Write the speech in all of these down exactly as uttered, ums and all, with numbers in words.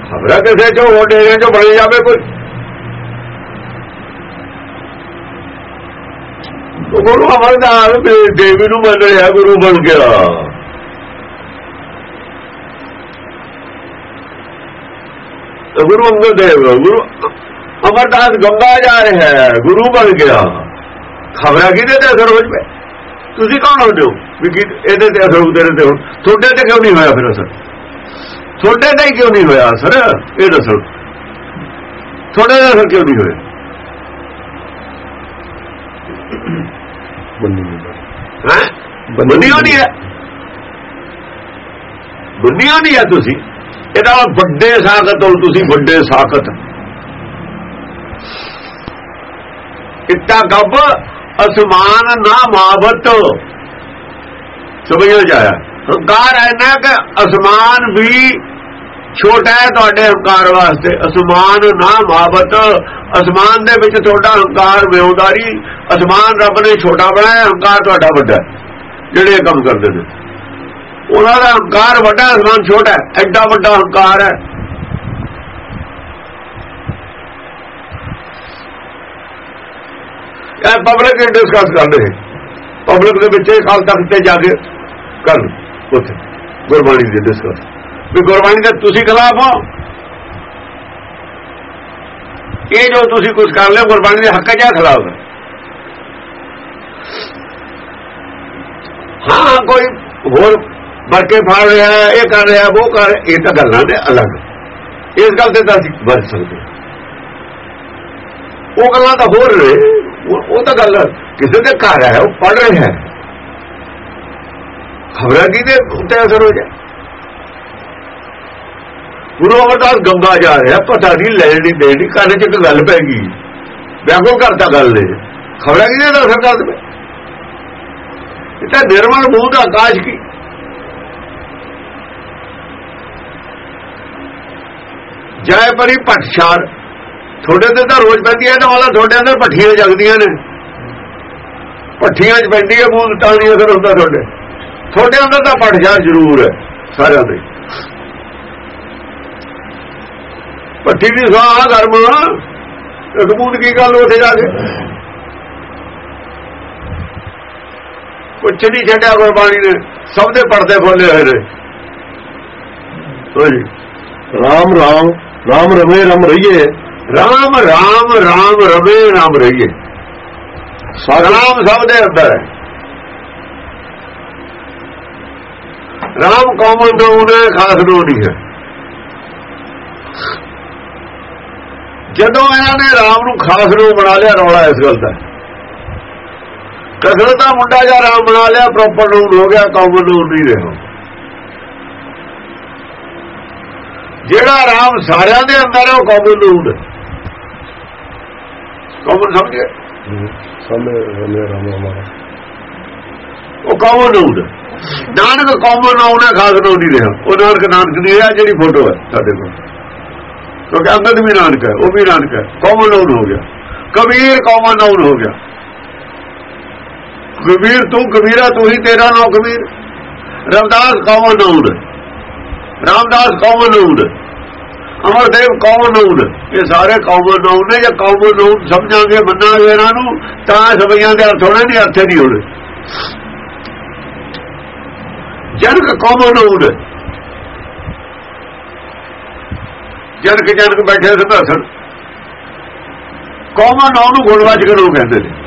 ਖਬਰਾਂ ਕਿਸੇ ਚੋਂ ਉਹ ਡੇਰੇ ਚੋਂ ਬਣ ਜਾਵੇ ਕੋਈ। ਗੁਰੂ ਅਮਰਦਾਸ ਦੇਵੀ ਨੂੰ ਮੰਨ ਰਿਹਾ, ਗੁਰੂ ਬਣ ਗਿਆ। ਗੁਰੂ ਅੰਗਦ ਦੇਵ, ਗੁਰੂ ਅਮਰਦਾਸ ਗੰਗਾ ਜਾ ਰਿਹਾ ਹੈ, ਗੁਰੂ ਬਣ ਗਿਆ। ਖਬਰਾਂ ਕਿਹਦੇ ਤੇ ਅਸਰ ਹੋ ਜਵੇ? ਤੁਸੀਂ ਕੌਣ ਹੋ ਜੋ ਵੀ ਇਹਦੇ ਤੇ ਅਸਰ ਹੁੰਦੇ ਰਹੇ? ਹੁਣ ਤੁਹਾਡੇ ਤੇ ਕਿਉਂ ਨਹੀਂ ਹੋਇਆ ਫਿਰ ਅਸਰ? ਤੁਹਾਡੇ ਤੇ ਹੀ ਕਿਉਂ ਨਹੀਂ ਹੋਇਆ ਅਸਰ? ਇਹ ਦੱਸੋ, ਤੁਹਾਡੇ ਦਾ ਅਸਰ ਕਿਉਂ ਨਹੀਂ ਹੋਇਆ? ਬੰਨੀ ਹੋਣੀ ਹੈ, ਬੰਨੀ ਹੋਣੀ ਹੈ। ਤੁਸੀਂ ਇਹਦਾ ਵੱਡੇ ਸਾਖਤ ਹੋ, ਤੁਸੀਂ ਵੱਡੇ ਸਾਖਤ। ਇੱਟਾ ਗੱਬ ਅਸਮਾਨ ਨਾ ਮਾਵਤ, ਸਮਝੋ ਜਾਇਆ। ਹੰਕਾਰ ਐਨਾ ਕਿ ਅਸਮਾਨ ਵੀ ਛੋਟਾ ਹੈ ਤੁਹਾਡੇ ਹੰਕਾਰ ਵਾਸਤੇ। ਅਸਮਾਨ ਨਾ ਮਾਵਤ, ਅਸਮਾਨ ਦੇ ਵਿੱਚ ਤੁਹਾਡਾ ਹੰਕਾਰ ਵਿਉਦਾਰੀ। ਅਸਮਾਨ ਰੱਬ ਨੇ ਛੋਟਾ ਬਣਾਇਆ, ਹੰਕਾਰ ਤੁਹਾਡਾ ਵੱਡਾ। ਜਿਹੜੇ ਕੰਮ ਕਰਦੇ ਨੇ ਉਹਨਾਂ ਦਾ ਹੰਕਾਰ ਵੱਡਾ, ਅਸਮਾਨ ਛੋਟਾ ਹੈ। ਐਡਾ ਵੱਡਾ ਹੰਕਾਰ ਹੈ। ਇਹ ਪਬਲਿਕ ਡਿਸਕਸ ਕਰਦੇ ਨੇ, ਪਬਲਿਕ ਦੇ ਵਿੱਚ ਅਕਾਲ ਤਖਤ ਤੇ ਜਾ ਕੇ ਕਰਨ ਉੱਥੇ ਗੁਰਬਾਣੀ ਦੀ ਡਿਸਕਸ ਵੀ ਗੁਰਬਾਣੀ ਦੇ ਤੁਸੀਂ ਖਿਲਾਫ ਹੋ। ਇਹ ਜੋ ਤੁਸੀਂ ਕੁਝ ਕਰ ਲਿਓ ਗੁਰਬਾਣੀ ਦੇ ਹੱਕ ਜਾਂ ਖਿਲਾਫ ਹੈ। ਹਾਂ ਕੋਈ ਹੋਰ ਵਰਕੇ ਫਾੜ ਰਿਹਾ, ਇਹ ਕਰ ਰਿਹਾ, ਉਹ ਕਰ, ਇਹ ਤਾਂ ਗੱਲਾਂ ਨੇ ਅਲੱਗ। ਇਸ ਗੱਲ ਤੇ ਤਾਂ ਅਸੀਂ ਬਚ ਸਕਦੇ। ਉਹ ਗੱਲਾਂ ਤਾਂ ਹੋਰ ਨੇ, ਉਹ ਤਾਂ ਗੱਲ ਕਿਸੇ ਦੇ ਘਰ ਹੈ, ਉਹ ਪੜ੍ਹ ਰਿਹਾ ਹੈ। ਖਬਰਾਂ ਕਿਹਦੇ ਉੱਤੇ ਅਸਰ ਹੋ ਜਾਏ? ਗੁਰੂ ਅਮਰਦਾਸ ਗੰਗਾ ਜਾ ਰਿਹਾ, ਪਤਾ ਨਹੀਂ ਲੈਣ ਨਹੀਂ ਦੇਣੀ, ਕੰਨ ਚ ਇੱਕ ਗੱਲ ਪੈ ਗਈ, ਬਿਆਗੋ ਕਰਤਾ ਗੱਲ ਨੇ। ਖਬਰਾਂ ਕਿਹਦੇ ਦਾ ਅਸਰ ਕਰ ਦੇਵੇ? ਇਹ ਤਾਂ ਨਿਰਮਲ ਮੂੰਹ ਦਾ ਆਕਾਸ਼ ਕੀ। ਜੈ ਪਰੀ ਭਟਸ਼ਾਰ, ਤੁਹਾਡੇ ਤੇ ਤਾਂ ਰੋਜ਼ ਪੈਂਦੀ ਹੈ ਨਾ, ਵਾਲਾ ਤੁਹਾਡੇ ਅੰਦਰ ਭੱਠੀਆਂ ਜਗਦੀਆਂ ਨੇ। ਭੱਠੀਆਂ ਚ ਪੈਂਦੀ ਹੈ ਬੂੰਦ, ਤਾਂ ਨਹੀਂ ਅਸਰ ਹੁੰਦਾ ਤੁਹਾਡੇ। ਤੁਹਾਡੇ ਅੰਦਰ ਤਾਂ ਭਟਸ਼ਾਰ ਜ਼ਰੂਰ ਹੈ ਸਾਰਿਆਂ ਦੇ। ਭੱਠੀ ਦੀ ਸਵਾਹ ਗਰਮ, ਇੱਕ ਬੂੰਦ ਕੀ ਗੱਲ ਉੱਥੇ ਜਾ ਕੇ। ਕੁਛ ਨਹੀਂ ਛੱਡਿਆ ਗੁਰਬਾਣੀ ਨੇ, ਸਭ ਦੇ ਪਰਦੇ ਖੋਲੇ ਹੋਏ ਨੇ। ਰਾਮ ਰਾਮ ਰਾਮ ਰਮੇ ਰਮ ਰਹੀਏ, ਰਾਮ ਰਾਮ ਰਾਮ ਰਮੇ ਰਾਮ ਰਹੀਏ। ਰਾਮ ਸਭ ਦੇ ਅੰਦਰ ਹੈ। ਰਾਮ ਕੌਮਨ ਨਾਮ ਹੈ, ਖਾਸ ਨਾਮ ਨਹੀਂ ਹੈ। ਜਦੋਂ ਇਹਨਾਂ ਨੇ ਰਾਮ ਨੂੰ ਖਾਸ ਨਾਮ ਬਣਾ ਲਿਆ, ਰੌਲਾ ਇਸ ਗੱਲ ਦਾ। ਕਸਰਤ ਦਾ ਮੁੰਡਾ ਜਾਂ ਰਾਮ ਬਣਾ ਲਿਆ, ਪ੍ਰੋਪਰ ਨਾਮ ਹੋ ਗਿਆ, ਕੌਮਨ ਨਾਮ ਨਹੀਂ ਰਿਹਾ। ਜਿਹੜਾ ਰਾਮ ਸਾਰਿਆਂ ਦੇ ਅੰਦਰ ਹੈ, ਉਹ ਕੌਮਨ ਨਾਮ ਹੈ। ਕੌਮਨ ਸਮਝੇ? ਉਹ ਕੌਮਨ ਨਾਮ ਹੈ। ਨਾਨਕ ਕੌਮਨ ਨਾਮ ਹੈ, ਖਾਸ ਨਾਮ ਨਹੀਂ ਰਿਹਾ। ਉਹ ਨਾਨਕ ਨਾਨਕ ਨਹੀਂ ਰਿਹਾ, ਜਿਹੜੀ ਫੋਟੋ ਹੈ ਸਾਡੇ ਕੋਲ। ਕਿਉਂਕਿ ਅੰਗਦ ਵੀ ਨਾਨਕ ਹੈ, ਉਹ ਵੀ ਨਾਨਕ ਹੈ, ਕੌਮਨ ਨਾਮ ਹੋ ਗਿਆ। ਕਬੀਰ ਕੌਮਨ ਨਾਮ ਹੋ ਗਿਆ। ਕਬੀਰ ਤੂੰ ਕਬੀਰਾ, ਤੂੰ ਹੀ ਤੇਰਾ ਨਾਮ ਕਬੀਰ। ਰਵਿਦਾਸ ਕੌਮਨ ਨਾਮ ਹੈ, ਰਾਮਦਾਸ ਕੌਮਨ ਨਾਮ ਹੈ, ਅਮਰਦੇਵ ਕੌਮਨ ਨਾਮ ਹੈ। ਇਹ ਸਾਰੇ ਕੌਮਨ ਨਾਮ ਨੇ। ਜੇ ਕੌਮਨ ਨਾਮ ਸਮਝਾਂਗੇ, ਮੰਨਾਂਗੇ ਇਹਨਾਂ ਨੂੰ, ਤਾਂ ਸਭਿਆਂ ਦੇ ਅਰਥ ਹੋਣੇ ਨਹੀਂ, ਅਰਥੇ ਨਹੀਂ ਹੋਣੇ। ਜਨਕ ਕੌਮਨ ਨਾਮ ਹੈ। ਜਨਕ ਜਨਕ ਬੈਠੇ ਸੰਘਰਸ਼ਣ, ਕੌਮਨ ਨਾਮ ਨੂੰ ਗੁਣਵਾਚਕ ਨਾਮ ਕਹਿੰਦੇ ਨੇ।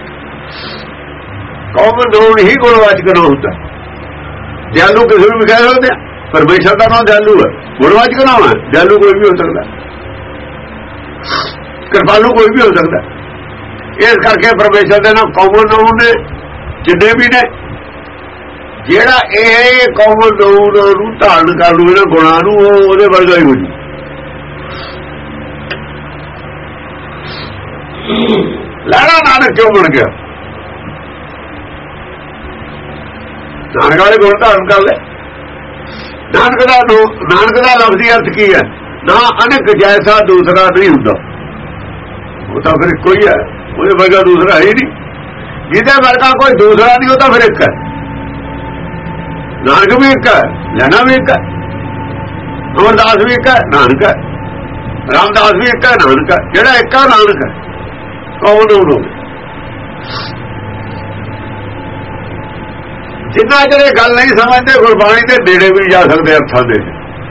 ਕੌਮਨ ਨਾਮ ਹੀ ਗੁਣਵਾਚਕ ਨਾਮ ਹੁੰਦਾ। ਦਿਆਲੂ ਕਿਸੇ ਨੂੰ ਵੀ ਕਹਿ ਸਕਦੇ ਆ, ਪਰਮੇਸ਼ਰ ਦਾ ਨਾਮ ਦਿਆਲੂ ਹੈ, ਗੁਣਵਾਚਕ ਨਾਮ ਹੈ। ਦਿਆਲੂ ਕੋਈ ਵੀ ਹੋ ਸਕਦਾ, ਕਿਰਪਾਲੂ ਕੋਈ ਵੀ ਹੋ ਸਕਦਾ। ਇਸ ਕਰਕੇ ਪਰਮੇਸ਼ਰ ਦੇ ਨਾਮ ਕੌਮਨ ਨਾਮ ਨੇ ਜਿੰਨੇ ਵੀ ਨੇ। ਜਿਹੜਾ ਇਹ ਕੌਮਨ ਨਾਮ ਨੂੰ ਧਾਰਨ ਕਰ ਲੂ ਇਹਨਾਂ ਗੁਣਾਂ ਨੂੰ, ਉਹ ਉਹਦੇ ਵਰਗਾ ਹੀ ਹੋ ਜੂ। ਲਾੜਾ ਨਾਨਕ ਕਿਉਂ ਬਣ ਗਿਆ? ਨਾਨਕ ਵਾਲੇ ਗੁਣ ਧਾਰਨ ਕਰ ਲੈ। ਨਾਨਕ ਦਾ ਨਾਨਕ ਦਾ ਲਫ਼ਜ਼ੀ ਅਰਥ ਕੀ ਹੈ? ਨਾ ਅਨੇਕ ਜੈਸਾ ਦੂਸਰਾ ਨਹੀਂ ਹੁੰਦਾ। ਉਹ ਤਾਂ ਫਿਰ ਇੱਕੋ ਹੀ ਹੈ, ਉਹਦੇ ਵਰਗਾ ਦੂਸਰਾ ਹੈ ਹੀ ਨਹੀਂ। ਜਿਹਦੇ ਵਰਗਾ ਕੋਈ ਦੂਸਰਾ ਨਹੀਂ, ਉਹ ਤਾਂ ਫਿਰ ਇੱਕ ਹੈ। ਨਾਨਕ ਵੀ ਇੱਕ ਹੈ, ਲੈਣਾ ਵੀ ਇੱਕ ਹੈ। ਅਮਰਦਾਸ ਵੀ ਇੱਕ ਹੈ, ਨਾਨਕ ਹੈ, ਰਾਮਦਾਸ ਵੀ ਇੱਕ ਹੈ, ਨਾਨਕ ਹੈ। ਜਿਹੜਾ ਇੱਕ ਹੈ ਨਾਨਕ ਹੈ, ਕੌਣ ਹੋ ਜਿੰਨਾ ਜਿਹੜੇ ਗੱਲ ਨਹੀਂ ਸਮਝਦੇ ਗੁਰਬਾਣੀ ਦੇ ਨੇੜੇ ਵੀ ਨਹੀਂ ਜਾ ਸਕਦੇ ਅਰਥਾਂ ਦੇ,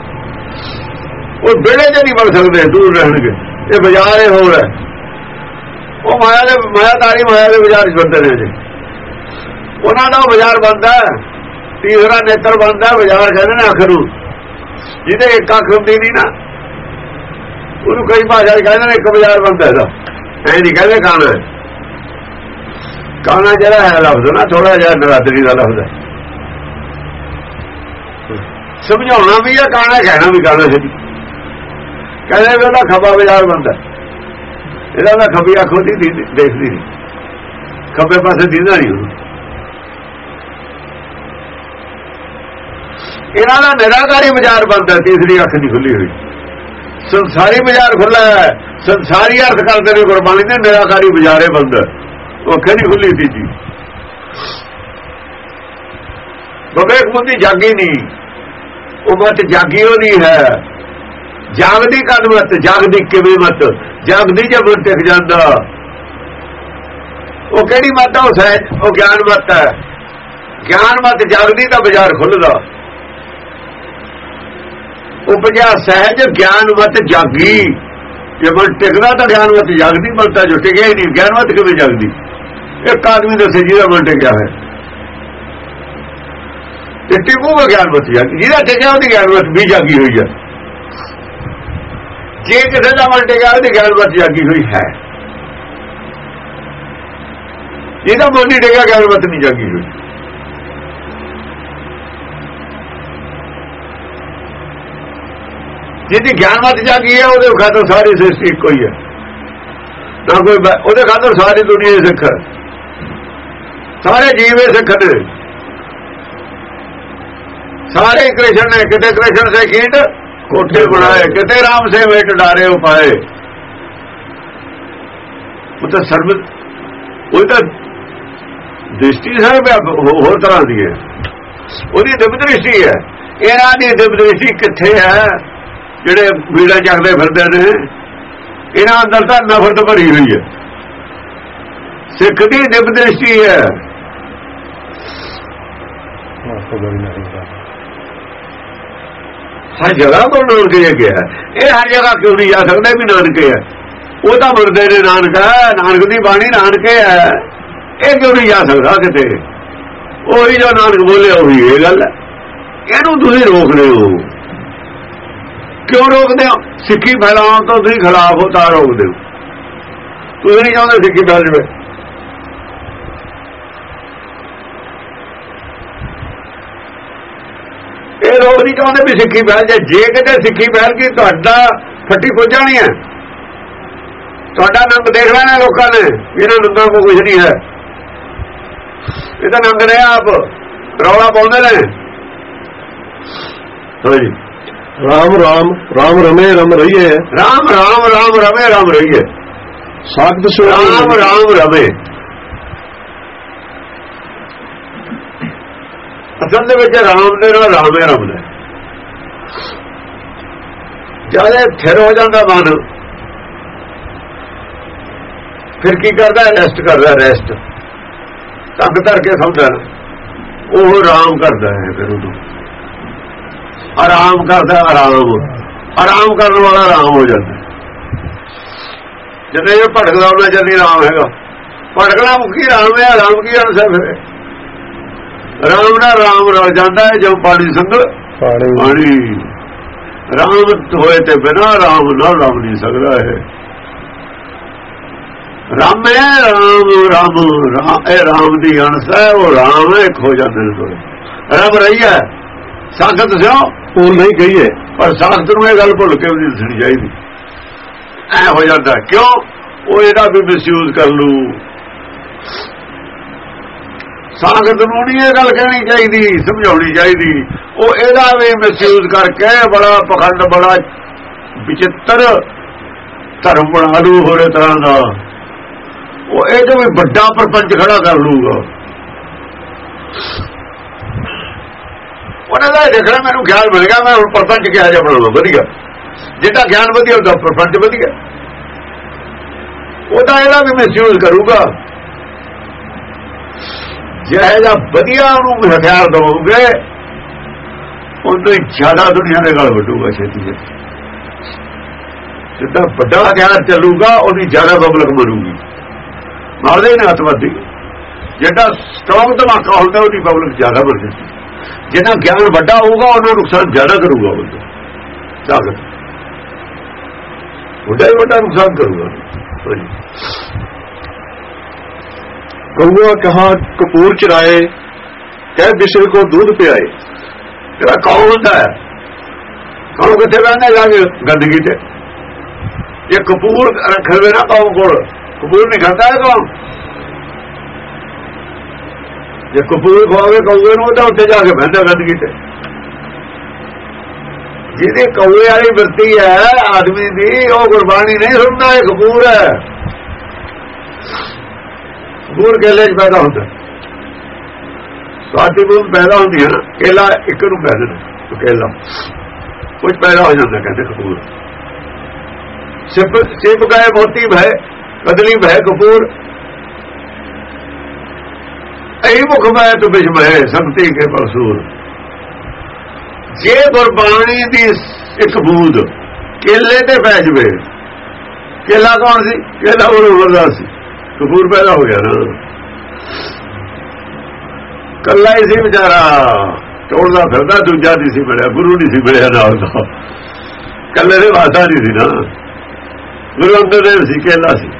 ਉਹ ਵਿਹੜੇ 'ਚ ਨਹੀਂ ਬਣ ਸਕਦੇ, ਦੂਰ ਰਹਿਣਗੇ। ਇਹ ਬਾਜ਼ਾਰ ਇਹ ਹੋਰ ਹੈ, ਉਹ ਮਾਇਆ ਦੇ ਮਾਇਆਦਾਰੀ ਮਾਇਆ ਦੇ ਬਾਜ਼ਾਰ 'ਚ ਬੰਦੇ ਨੇ ਜੀ, ਉਹਨਾਂ ਦਾ ਬਾਜ਼ਾਰ ਬਣਦਾ, ਤੀਸਰਾ ਨੇਤਰ ਬਣਦਾ ਬਾਜ਼ਾਰ ਕਹਿੰਦੇ ਨੇ ਅੱਖ ਨੂੰ, ਜਿਹਦੇ ਇੱਕ ਅੱਖ ਹੁੰਦੀ ਨਹੀਂ ਨਾ ਉਹਨੂੰ ਕਈ ਭਾਸ਼ਾ 'ਚ ਕਹਿੰਦੇ ਨੇ ਇੱਕ ਬਾਜ਼ਾਰ ਬਣਦਾ ਇਹਦਾ, ਐ ਨਹੀਂ ਕਹਿੰਦੇ ਕਾਣਾ। ਕਾਣਾ ਜਿਹੜਾ ਹੈ ਲਫ਼ਜ਼ ਨਾ ਥੋੜਾ ਜਿਹਾ ਨਰਾਦਰੀ ਦਾ ਲਫ਼ਜ਼ ਹੈ, ਸਮਝਾਉਣਾ ਵੀ ਹੈ ਕਾਣਾ, ਕਹਿਣਾ ਵੀ ਕਾਣਾ ਸੀ। ਕਹਿੰਦੇ ਵੀ ਉਹਦਾ ਖੱਬਾ ਬਾਜ਼ਾਰ ਬਣਦਾ, ਇਹਦਾ ਤਾਂ ਖੱਬੀ ਅੱਖ ਉਹਦੀ ਦੇਖਦੀ ਨਹੀਂ, ਖੱਬੇ ਪਾਸੇ ਦਿਖਦਾ ਨਹੀਂ ਉਹਨੂੰ। ਇਹਨਾਂ ਦਾ ਨਿਰਾਕਾਰੀ ਬਾਜ਼ਾਰ ਬਣਦਾ, ਤੀਸਰੀ ਅੱਖ ਨਹੀਂ ਖੁੱਲੀ ਹੋਈ, ਸੰਸਾਰੀ ਬਾਜ਼ਾਰ ਖੁੱਲਾ ਹੈ। ਸੰਸਾਰੀ ਅਰਥ ਕਰਦੇ ਨੇ ਗੁਰਬਾਣੀ ਦੇ, ਨਿਰਾਕਾਰੀ ਬਾਜ਼ਾਰੇ ਬੰਦ, ਉਹ ਅੱਖ ਨਹੀਂ ਖੁੱਲੀ ਸੀ ਜੀ। ਵਿਵੇਕ ਬੁੱਧੀ ਜਾਗੀ ਨਹੀਂ, ਉਹ ਮਤ ਜਾਗੀ ਉਹ ਨਹੀਂ ਹੈ। ਜਾਗਦੀ ਕਦ ਮਤ, ਜਾਗਦੀ ਕਿਵੇਂ ਮਤ, ਜਾਗਦੀ ਜੇ ਮਨ ਟਿਕ ਜਾਂਦਾ, ਉਹ ਕਿਹੜੀ ਮਤ ਹੈ? ਉਹ ਸਹਿਜ, ਉਹ ਗਿਆਨ ਮਤ ਹੈ। ਗਿਆਨ ਮਤ ਜਾਗਦੀ ਤਾਂ ਬਾਜ਼ਾਰ ਖੁੱਲਦਾ, ਉਪਜਿਆ ਸਹਿਜ ਗਿਆਨ ਮਤ ਜਾਗੀ। ਜੇ ਮਨ ਟਿਕਦਾ ਤਾਂ ਗਿਆਨ ਮਤ ਜਾਗਦੀ, ਮਨਤਾ ਜੋ ਟਿਕਿਆ ਹੀ ਨਹੀਂ, ਗਿਆਨ ਮਤ ਕਿਵੇਂ ਜਾਗਦੀ? ਇੱਕ ਆਦਮੀ ਦੱਸੇ ਜਿਹਦਾ ਮਨ ਟਿਕਿਆ ਹੈ, ਤੇ ਟਿਕੂਗਾ ਗਿਆਨ ਮਤ ਜਾਗੀ, ਜਿਹਦਾ ਟਿਕਿਆ ਉਹਦੀ ਗਿਆਨ ਮਤ ਵੀ ਜਾਗੀ ਹੋਈ ਹੈ। ਜੇ ਕਿਸੇ ਦਾ ਮਨ ਟਿਕਿਆ ਉਹਦੀ ਗਿਆਨ ਮਤ ਜਾਗੀ ਹੋਈ ਹੈ, ਜਿਹਦਾ ਮਨ ਨਹੀਂ ਟਿਕਿਆ ਗਿਆਨ ਮਤ ਨਹੀਂ ਜਾਗੀ ਹੋਈ। ਜਿਹਦੀ ਗਿਆਨ ਮਤ ਜਾਗੀ ਹੈ ਉਹਦੇ ਖਾਤਰ ਸਾਰੀ ਸ੍ਰਿਸ਼ਟੀ ਇੱਕੋ ਹੀ ਹੈ, ਨਾ ਕੋਈ ਉਹਦੇ ਖਾਤਰ ਸਾਰੀ ਦੁਨੀਆ ਸਿੱਖ ਹੈ, ਸਾਰੇ ਜੀਵੇ ਸਿੱਖ ਨੇ, ਸਾਰੇ ਕ੍ਰਿਸ਼ਨ ਨੇ। ਕਿਤੇ ਕ੍ਰਿਸ਼ਨ ਸੇ ਕੀਟ ਕੋਠੇ ਬਣਾਏ, ਕਿਤੇ ਰਾਮ ਸੇ ਵੇਟ ਡਾਰੇ ਉਪਾਏ। ਉਹ ਤਾਂ ਸਰਬ, ਉਹ ਤਾਂ ਦ੍ਰਿਸ਼ਟੀ ਸਰਬ ਹੋਰ ਤਰ੍ਹਾਂ ਦੀ ਹੈ, ਉਹਦੀ ਦਿਵ ਦ੍ਰਿਸ਼ਟੀ ਹੈ। ਇਹਨਾਂ ਦੀ ਦਿਵ ਦ੍ਰਿਸ਼ਟੀ ਕਿੱਥੇ ਹੈ? ਜਿਹੜੇ ਵੀੜਾ ਚੱਕਦੇ ਫਿਰਦੇ ਨੇ, ਇਹਨਾਂ ਅੰਦਰ ਤਾਂ ਨਫ਼ਰਤ ਭਰੀ ਹੋਈ ਹੈ। ਸਿੱਖ ਦੀ ਦਿਵ ਦ੍ਰਿਸ਼ਟੀ ਹੈ। ਹਰ ਜਗ੍ਹਾ ਕੋਲ ਨਾਨਕੇ ਗਿਆ, ਇਹ ਹਰ ਜਗ੍ਹਾ ਕਿਉਂ ਨਹੀਂ ਜਾ ਸਕਦਾ ਵੀ ਨਾਨਕੇ ਹੈ? ਉਹ ਤਾਂ ਮੁਰਦੇ ਨੇ ਨਾਨਕ ਹੈ, ਨਾਨਕ ਦੀ ਬਾਣੀ ਨਾਨਕੇ ਹੈ, ਇਹ ਕਿਉਂ ਨਹੀਂ ਜਾ ਸਕਦਾ ਕਿਤੇ? ਉਹੀ ਜੋ ਨਾਨਕ ਬੋਲਿਆ ਉਹੀ ਇਹ ਗੱਲ ਹੈ। ਇਹਨੂੰ ਤੁਸੀਂ ਰੋਕ ਰਹੇ ਹੋ, ਕਿਉਂ ਰੋਕਦੇ ਹੋ? ਸਿੱਖੀ ਫੈਲਾਉਣ ਤੋਂ ਤੁਸੀਂ ਖਿਲਾਫ ਹੋ ਤਾਂ ਰੋਕਦੇ ਹੋ। ਤੁਸੀਂ ਨਹੀਂ ਚਾਹੁੰਦੇ ਸਿੱਖੀ ਫੈਲ ਜਾਵੇ। ਇਹ ਲੋਕ ਨਹੀਂ ਚਾਹੁੰਦੇ ਵੀ ਸਿੱਖੀ ਫੈਲ ਜਾਏ। ਜੇ ਕਿਤੇ ਸਿੱਖੀ ਫੈਲ ਗਈ ਤੁਹਾਡਾ ਫੱਟੀ ਫੁੱਟ ਜਾਣੀ ਹੈ, ਤੁਹਾਡਾ ਨੰਗ ਦੇਖ ਲੈਣਾ ਲੋਕਾਂ ਨੇ, ਇਹਨਾਂ ਨੰਗਾਂ ਕੋਲ ਕੁਝ ਨਹੀਂ ਹੈ, ਇਹ ਤਾਂ ਨੰਗ ਨੇ ਆਪ ਰੌਲਾ ਪਾਉਂਦੇ ਨੇ। ਹਾਂਜੀ, ਰਾਮ ਰਾਮ ਰਾਮ ਰਮੇ ਰਮ ਰਹੀਏ, ਰਾਮ ਰਾਮ ਰਾਮ ਰਮੇ ਰਾਮ ਰਹੀਏ, ਸਾਖਤ ਸੋ ਰਾਮ ਰਾਮ ਰਮੇ। ਅਸਲ ਦੇ ਵਿੱਚ ਰਾਮ ਦੇ ਨਾਲ ਰਾਮੇ ਰਮਦਾ। ਜਦੋਂ ਥਿਰ ਹੋ ਜਾਂਦਾ ਮਨ, ਫਿਰ ਕੀ ਕਰਦਾ? ਰੈਸਟ ਕਰਦਾ, ਰੈਸਟ ਤੱਕ ਧਰ ਕੇ ਸਮਝਦਾ, ਉਹ ਰਾਮ ਕਰਦਾ ਹੈ। ਫਿਰ ਉਹਨੂੰ ਆਰਾਮ ਕਰਦਾ, ਆਰਾਮ ਆਰਾਮ ਕਰਨ ਵਾਲਾ ਰਾਮ ਹੋ ਜਾਂਦਾ। ਜਦੋਂ ਇਹ ਭਟਕਦਾ ਉਹਨਾਂ ਜਦ ਰਾਮ ਹੈਗਾ, ਭਟਕਣਾ ਮੁਖੀ ਰਾਮ ਹੈ। ਰਾਮ ਕੀ ਅਰਥ ਹੈ? ਫਿਰ ਰਾਮ ਨਾਲ ਰਾਮ ਰਲ ਜਾਂਦਾ ਹੈ, ਜੋ ਪਾਣੀ ਸੰਗ ਪਾਣੀ। ਰਾਮ ਹੋਏ ਤੇ ਬਿਨਾਂ ਰਾਮ ਨਾਲ ਰਾਮ ਨਹੀਂ ਸਕਦਾ ਹੈ। ਰਾਮ ਹੈ, ਰਾਮ ਰਾਮ ਇਹ ਰਾਮ ਦੀ ਅੰਸ਼ ਹੈ, ਉਹ ਰਾਮ ਹੈ, ਇੱਕ ਹੋ ਜਾਂਦੇ ਨੇ। ਰੱਬ ਰਹੀ ਹੈ ਸਾਖਤ ਸਿਓ ਉਹ ਨਹੀਂ ਕਹੀਏ, ਪਰ ਸਾਖਤ ਨੂੰ ਇਹ ਗੱਲ ਭੁੱਲ ਕੇ ਵੀ ਨਹੀਂ ਦੱਸਣੀ ਚਾਹੀਦੀ। ਐ ਹੋ ਜਾਂਦਾ ਕਿਉਂ? ਉਹ ਇਹਦਾ ਵੀ ਮਿਸਯੂਜ਼ ਕਰ ਲੂ। ਸਾਖਤ ਨੂੰ ਨਹੀਂ ਇਹ ਗੱਲ ਕਹਿਣੀ ਚਾਹੀਦੀ, ਸਮਝਾਉਣੀ ਚਾਹੀਦੀ। ਉਹ ਇਹਦਾ ਵੀ ਮਿਸਯੂਜ਼ ਕਰਕੇ ਬੜਾ ਪਖੰਡ, ਬੜਾ ਵਿਚਿੱਤਰ ਧਰਮ ਬਣਾ ਲੂ ਹੋਰੇ ਤਰ੍ਹਾਂ ਦਾ। ਉਹ ਇਹ ਜੋ ਵੀ ਵੱਡਾ ਪ੍ਰਪੰਚ ਖੜਾ ਕਰ ਲੂਗਾ। ਉਹਨਾਂ ਦਾ ਦੇਖਣਾ ਮੈਨੂੰ ਖਿਆਲ ਮਿਲ ਗਿਆ, ਮੈਂ ਹੁਣ ਪ੍ਰਪੰਚ ਕਿਹਾ ਜਿਹਾ ਬਣਾਉਣਾ ਵਧੀਆ, ਜਿੱਦਾਂ ਗਿਆਨ ਵਧੀਆ ਉਹਦਾ ਪ੍ਰਪੰਚ ਵਧੀਆ। ਉਹਦਾ ਇਹਦਾ ਵੀ ਮਿਸਯੂਜ਼ ਕਰੂਗਾ, ਜਿਹੜਾ ਜਿਹਾ ਵਧੀਆ ਉਹਨੂੰ ਹਥਿਆਰ ਦਵੋਗੇ ਉਦੋਂ ਜ਼ਿਆਦਾ ਦੁਨੀਆ ਦੇ ਗਲ ਵੱਢੂਗਾ ਛੇਤੀ ਛੇਤੀ। ਜਿੱਦਾਂ ਵੱਡਾ ਹਥਿਆਰ ਚੱਲੂਗਾ ਉਹਦੀ ਜ਼ਿਆਦਾ ਪਬਲਿਕ ਮਰੂਗੀ, ਮਾਰਦੇ ਨੇ ਅੱਤਵਾਦੀ। ਜਿਹੜਾ ਸਟਰੋਂਗ ਧਮਾਕਾ ਹੁੰਦਾ ਉਹਦੀ ਪਬਲਿਕ ਜ਼ਿਆਦਾ ਮਰ ਜਾਂਦੀ। ਜਿੰਨਾ ਗਿਆਨ ਵੱਡਾ ਹੋਊਗਾ ਉਹਨਾਂ ਨੁਕਸਾਨ ਜ਼ਿਆਦਾ ਕਰੂਗਾ, ਉਹਦਾ ਤਾਕਤ ਵੱਡਾ ਹੀ ਵੱਡਾ ਨੁਕਸਾਨ ਕਰੂਗਾ। ਕਹੂਆ ਕਹਾ ਕਪੂਰ ਚਰਾਏ ਕਹਿ ਬਿਸ਼ਰ ਕੋ ਦੁੱਧ ਪਿਆਏ। ਜਿਹੜਾ ਕੌਣ ਹੁੰਦਾ ਹੈ, ਕੌਣ ਕਿੱਥੇ ਬਹਿੰਦਾ ਜਾ ਕੇ ਗੰਦਗੀ ਤੇ? ਇਹ ਕਪੂਰ ਰੱਖੇ ਹੋਏ ਨਾ ਕੌਣ ਕੋਲ, ਕਪੂਰ ਨਹੀਂ ਖਾਂਦਾ ਹੈ ਕੌਣ? ਜੇ ਕਪੂਰ ਖਵਾਵੇ ਕੌਏ ਨੂੰ ਤਾਂ ਉੱਥੇ ਜਾ ਕੇ ਬਹਿੰਦਾ ਗੰਦਗੀ ਤੇ। ਜਿਹਦੀ ਕੌਏ ਵਾਲੀ ਵਰਤੀ ਹੈ ਆਦਮੀ ਦੀ, ਉਹ ਗੁਰਬਾਣੀ ਨਹੀਂ ਸੁਣਦਾ, ਇਹ ਕਪੂਰ ਹੈ। ਕਪੂਰ ਕੇਲੇ ਚ ਪੈਦਾ ਹੁੰਦਾ, ਸਾਡੀ ਬੂੰਦ ਪੈਦਾ ਹੁੰਦੀ ਹੈ ਨਾ, ਕੇਲਾ ਇੱਕ ਨੂੰ ਪੈ ਜਾਂਦਾ, ਕੇਲਾ ਕੁਝ ਪੈਦਾ ਹੋ ਜਾਂਦਾ ਕਹਿੰਦੇ ਕਪੂਰ। ਸਿਪ ਸਿਪ ਗਏ ਮੋਤੀ ਭੈ ਕਦਲੀ ਭੈ ਕਪੂਰ, ਇਹੀ ਮੁਖ ਮੈਂ ਤੂੰ ਬਿਸ਼ ਮੈਂ ਸੰਤੀ ਕੇ ਪਰਸੂਰ। ਜੇ ਗੁਰਬਾਣੀ ਦੀ ਇੱਕ ਬੂੰਦ ਕੇਲੇ ਤੇ ਪੈ ਜਵੇ, ਕੇਲਾ ਕੌਣ ਸੀ? ਕੇਲਾ ਗੁਰੂ ਅਮਰਦਾਸ ਸੀ, ਕਪੂਰ ਪੈਦਾ ਹੋ ਗਿਆ ਨਾ। ਕੱਲਾ ਹੀ ਸੀ ਵਿਚਾਰਾ, ਟੋਲਦਾ ਫਿਰਦਾ, ਦੂਜਾ ਨਹੀਂ ਸੀ ਮਿਲਿਆ, ਗੁਰੂ ਨਹੀਂ ਸੀ ਮਿਲਿਆ ਨਾਲ ਦਾ, ਕੱਲੇ ਦੇ ਵਾਸਤਾ ਨਹੀਂ ਸੀ ਨਾ। ਗੁਰੂ ਅੰਗਦ ਦੇਵ ਸੀ, ਕੇਲਾ ਸੀ,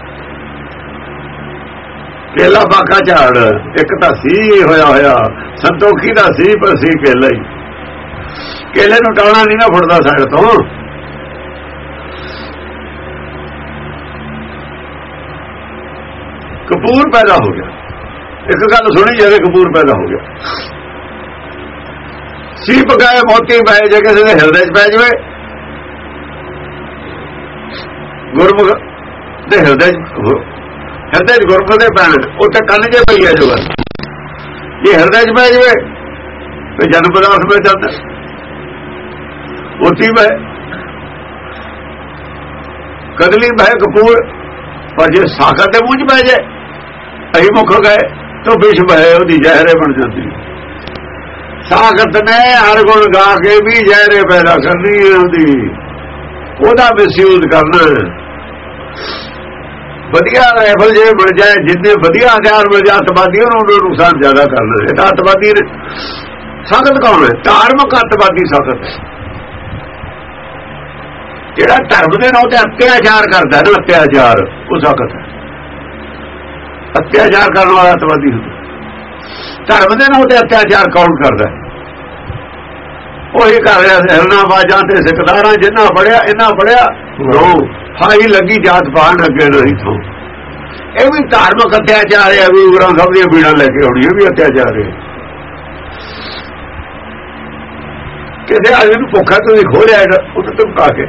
ਕੇਲਾ ਬਾਕਾ ਝਾੜ ਇੱਕ ਤਾਂ ਸੀ ਹੋਇਆ ਹੋਇਆ, ਸੰਤੋਖੀ ਦਾ ਸੀ ਪਰ ਸੀ ਕੇਲਾ ਹੀ। ਕੇਲੇ ਨੂੰ ਟਾਣਾ ਨਹੀਂ ਨਾ ਫੁੱਟਦਾ ਸਾਈਡ ਤੋਂ। ਕਪੂਰ ਪੈਦਾ ਹੋ ਗਿਆ। ਇੱਕ ਗੱਲ ਸੁਣੀ ਜਾਵੇ, ਕਪੂਰ ਪੈਦਾ ਹੋ ਗਿਆ। ਸੀਪ ਗਏ ਮੋਤੀ ਪੈ, ਜੇ ਕਿਸੇ ਦੇ ਹਿਰਦੇ ਚ ਪੈ ਜਾਵੇ, ਗੁਰਮੁਖ ਦੇ ਹਿਰਦੇ ਚ, ਹਿਰਦੇ ਚ ਗੁਰਮੁਖ ਦੇ ਪੈਣ, ਉੱਥੇ ਕੰਨ ਜੇ ਪਈ ਹੈ ਜੋ ਗੱਲ, ਜੇ ਹਿਰਦੇ ਚ ਪੈ ਜਾਵੇ ਤੇ ਜਨਮ ਪਦਾਰਥ ਵਿੱਚ ਜਾਂਦਾ, ਉੱਥੇ ਪੈ ਕਦਲੀ ਬਹਿ ਕਪੂਰ। ਪਰ ਜੇ ਸਾਖਤ ਦੇ ਮੂੰਹ ਚ ਪੈ ਜਾਏ, ਅਹੀ ਮੁੱਖ ਗਏ ਤਾਂ ਵਿਸ਼ ਬਹਿ, ਉਹਦੀ ਜ਼ਹਿਰੇ ਬਣ ਜਾਂਦੀ। ਸਾਖਤ ਨੇ ਹਰ ਗੁਣ ਗਾ ਕੇ ਵੀ ਜ਼ਹਿਰੇ ਪੈਦਾ ਕਰਨੀ ਉਹਦੀ, ਉਹਦਾ ਮਿਸਯੂਜ਼ ਕਰਨਾ। ਵਧੀਆ ਰਾਈਫਲ ਜੇ ਮਿਲ ਜਾਏ, ਜਿੰਨੇ ਵਧੀਆ ਹਥਿਆਰ ਮਿਲ ਜਾਏ ਅੱਤਵਾਦੀ, ਉਹਨੂੰ ਨੁਕਸਾਨ ਜ਼ਿਆਦਾ ਕਰਨਾ। ਇਹ ਤਾਂ ਅੱਤਵਾਦੀ ਨੇ। ਸਾਖਤ ਕੌਣ ਹੈ? ਧਾਰਮਿਕ ਅੱਤਵਾਦੀ ਸਾਖਤ ਹੈ, ਜਿਹੜਾ ਧਰਮ ਦੇ ਨਾਂ ਤੇ ਅਤਿਆਚਾਰ ਕਰਦਾ ਨਾ, ਅਤਿਆਚਾਰ, ਉਹ ਸਾਖਤ ਹੈ। ਅਤਿਆਚਾਰ ਕਰਨ ਵਾਲਾ ਅੱਤਵਾਦੀ ਹੁੰਦਾ। ਧਰਮ ਦੇ ਨਾਂ ਤੇ ਅਤਿਆਚਾਰ ਕੌਣ ਕਰਦਾ? ਉਹੀ ਕਰ ਰਿਹਾ ਹਿਰਨਾ ਬਾਜਾਂ ਤੇ ਸਿਕਦਾਰਾਂ, ਜਿੰਨਾ ਪੜਿਆ ਇਹਨਾਂ ਪੜਿਆ ਨੋ ਹਾਈ ਲੱਗੀ ਜਾਤ ਪਾਣ ਅੱਗੇ ਨਹੀਂ ਤੋਂ। ਇਹ ਵੀ ਧਾਰਮਿਕ ਅਤਿਆਚਾਰ ਹੈ, ਵੀ ਗੁਰਾਂ ਸਾਹਿਬ ਦੀਆਂ ਬੀੜਾਂ ਲੈ ਕੇ ਆਉਣੀ, ਇਹ ਵੀ ਅਤਿਆਚਾਰ ਹੈ। ਕਿਸੇ ਆਦਮੀ ਨੂੰ ਭੁੱਖਾ ਤੁਸੀਂ ਖੋਲਿਆ ਉਹਨੂੰ ਧਮਕਾ ਕੇ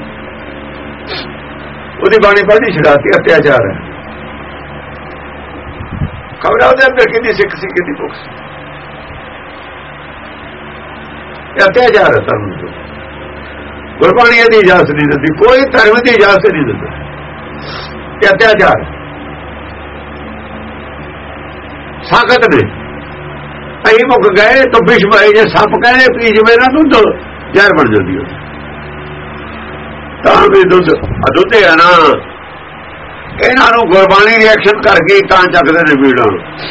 ਉਹਦੀ ਬਾਣੀ ਪੜ੍ਹਨੀ ਛਡਾਤੀ, ਅਤਿਆਚਾਰ ਹੈ। ਖਬਰ ਉਹਦੇ ਅੰਦਰ ਕਿੰਨੀ ਸਿੱਖ ਸੀ, ਕਿੰਨੀ ਭੁੱਖ ਸੀ, ਇਹ ਅਤਿਆਚਾਰ ਹੈ। ਧਰਮ ਤੋਂ ਗੁਰਬਾਣੀ ਇਹਦੀ ਇਜਾਜ਼ਤ ਨਹੀਂ ਦਿੰਦੀ, ਕੋਈ ਧਰਮ ਦੀ ਇਜਾਜ਼ਤ ਨਹੀਂ ਦਿੰਦਾ, ਇਹ ਅਤਿਆਚਾਰ। ਸਾਖਤ ਨੇ ਅਹੀਂ ਮੁੱਕ ਗਏ ਤਾਂ ਵਿਸ਼ ਬਹਿ, ਜੇ ਸੱਪ ਕਹਿੰਦੇ ਪੀ ਜਵੇ ਨਾ ਦੁੱਧ, ਜ਼ਹਿਰ ਬਣ ਜਾਂਦੀ ਹੈ। ਤਾਂ ਵੀ ਦੁੱਧ ਦੁੱਧ ਹੈ ਨਾ, ਇਹਨਾਂ ਨੂੰ ਗੁਰਬਾਣੀ ਰਿਐਕਸ਼ਨ ਕਰਕੇ ਤਾਂ ਚੱਕਦੇ ਨੇ ਬੀੜਾਂ।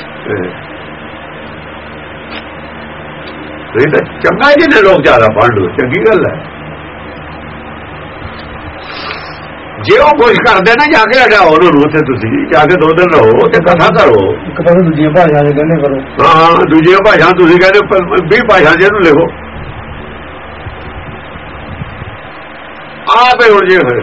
ਇਹ ਤਾਂ ਚੰਗਾ ਜਿਹਨੇ ਲੋਕ ਜ਼ਿਆਦਾ ਪੜ੍ਹ ਲਓ, ਚੰਗੀ ਗੱਲ ਹੈ। ਜੇ ਉਹ ਕੁਛ ਕਰਦੇ ਨਾ, ਜਾ ਕੇ ਹਟਾਓ ਉਹਨਾਂ ਨੂੰ, ਉੱਥੇ ਤੁਸੀਂ ਜਾ ਕੇ ਦੋ ਦਿਨ ਰਹੋ ਤੇ ਕਥਾ ਕਰੋ। ਇੱਕ ਤਾਂ ਦੂਜੀਆਂ ਭਾਸ਼ਾ ਦੇ ਕਹਿੰਦੇ ਕਰੋ, ਹਾਂ ਦੂਜੀਆਂ ਭਾਸ਼ਾ ਤੁਸੀਂ ਕਹਿੰਦੇ ਵੀਹ ਭਾਸ਼ਾ ਜਿਹਨੂੰ ਲਿਖੋ, ਆਪੇ ਹੁਣ ਜੇ ਹੋਏ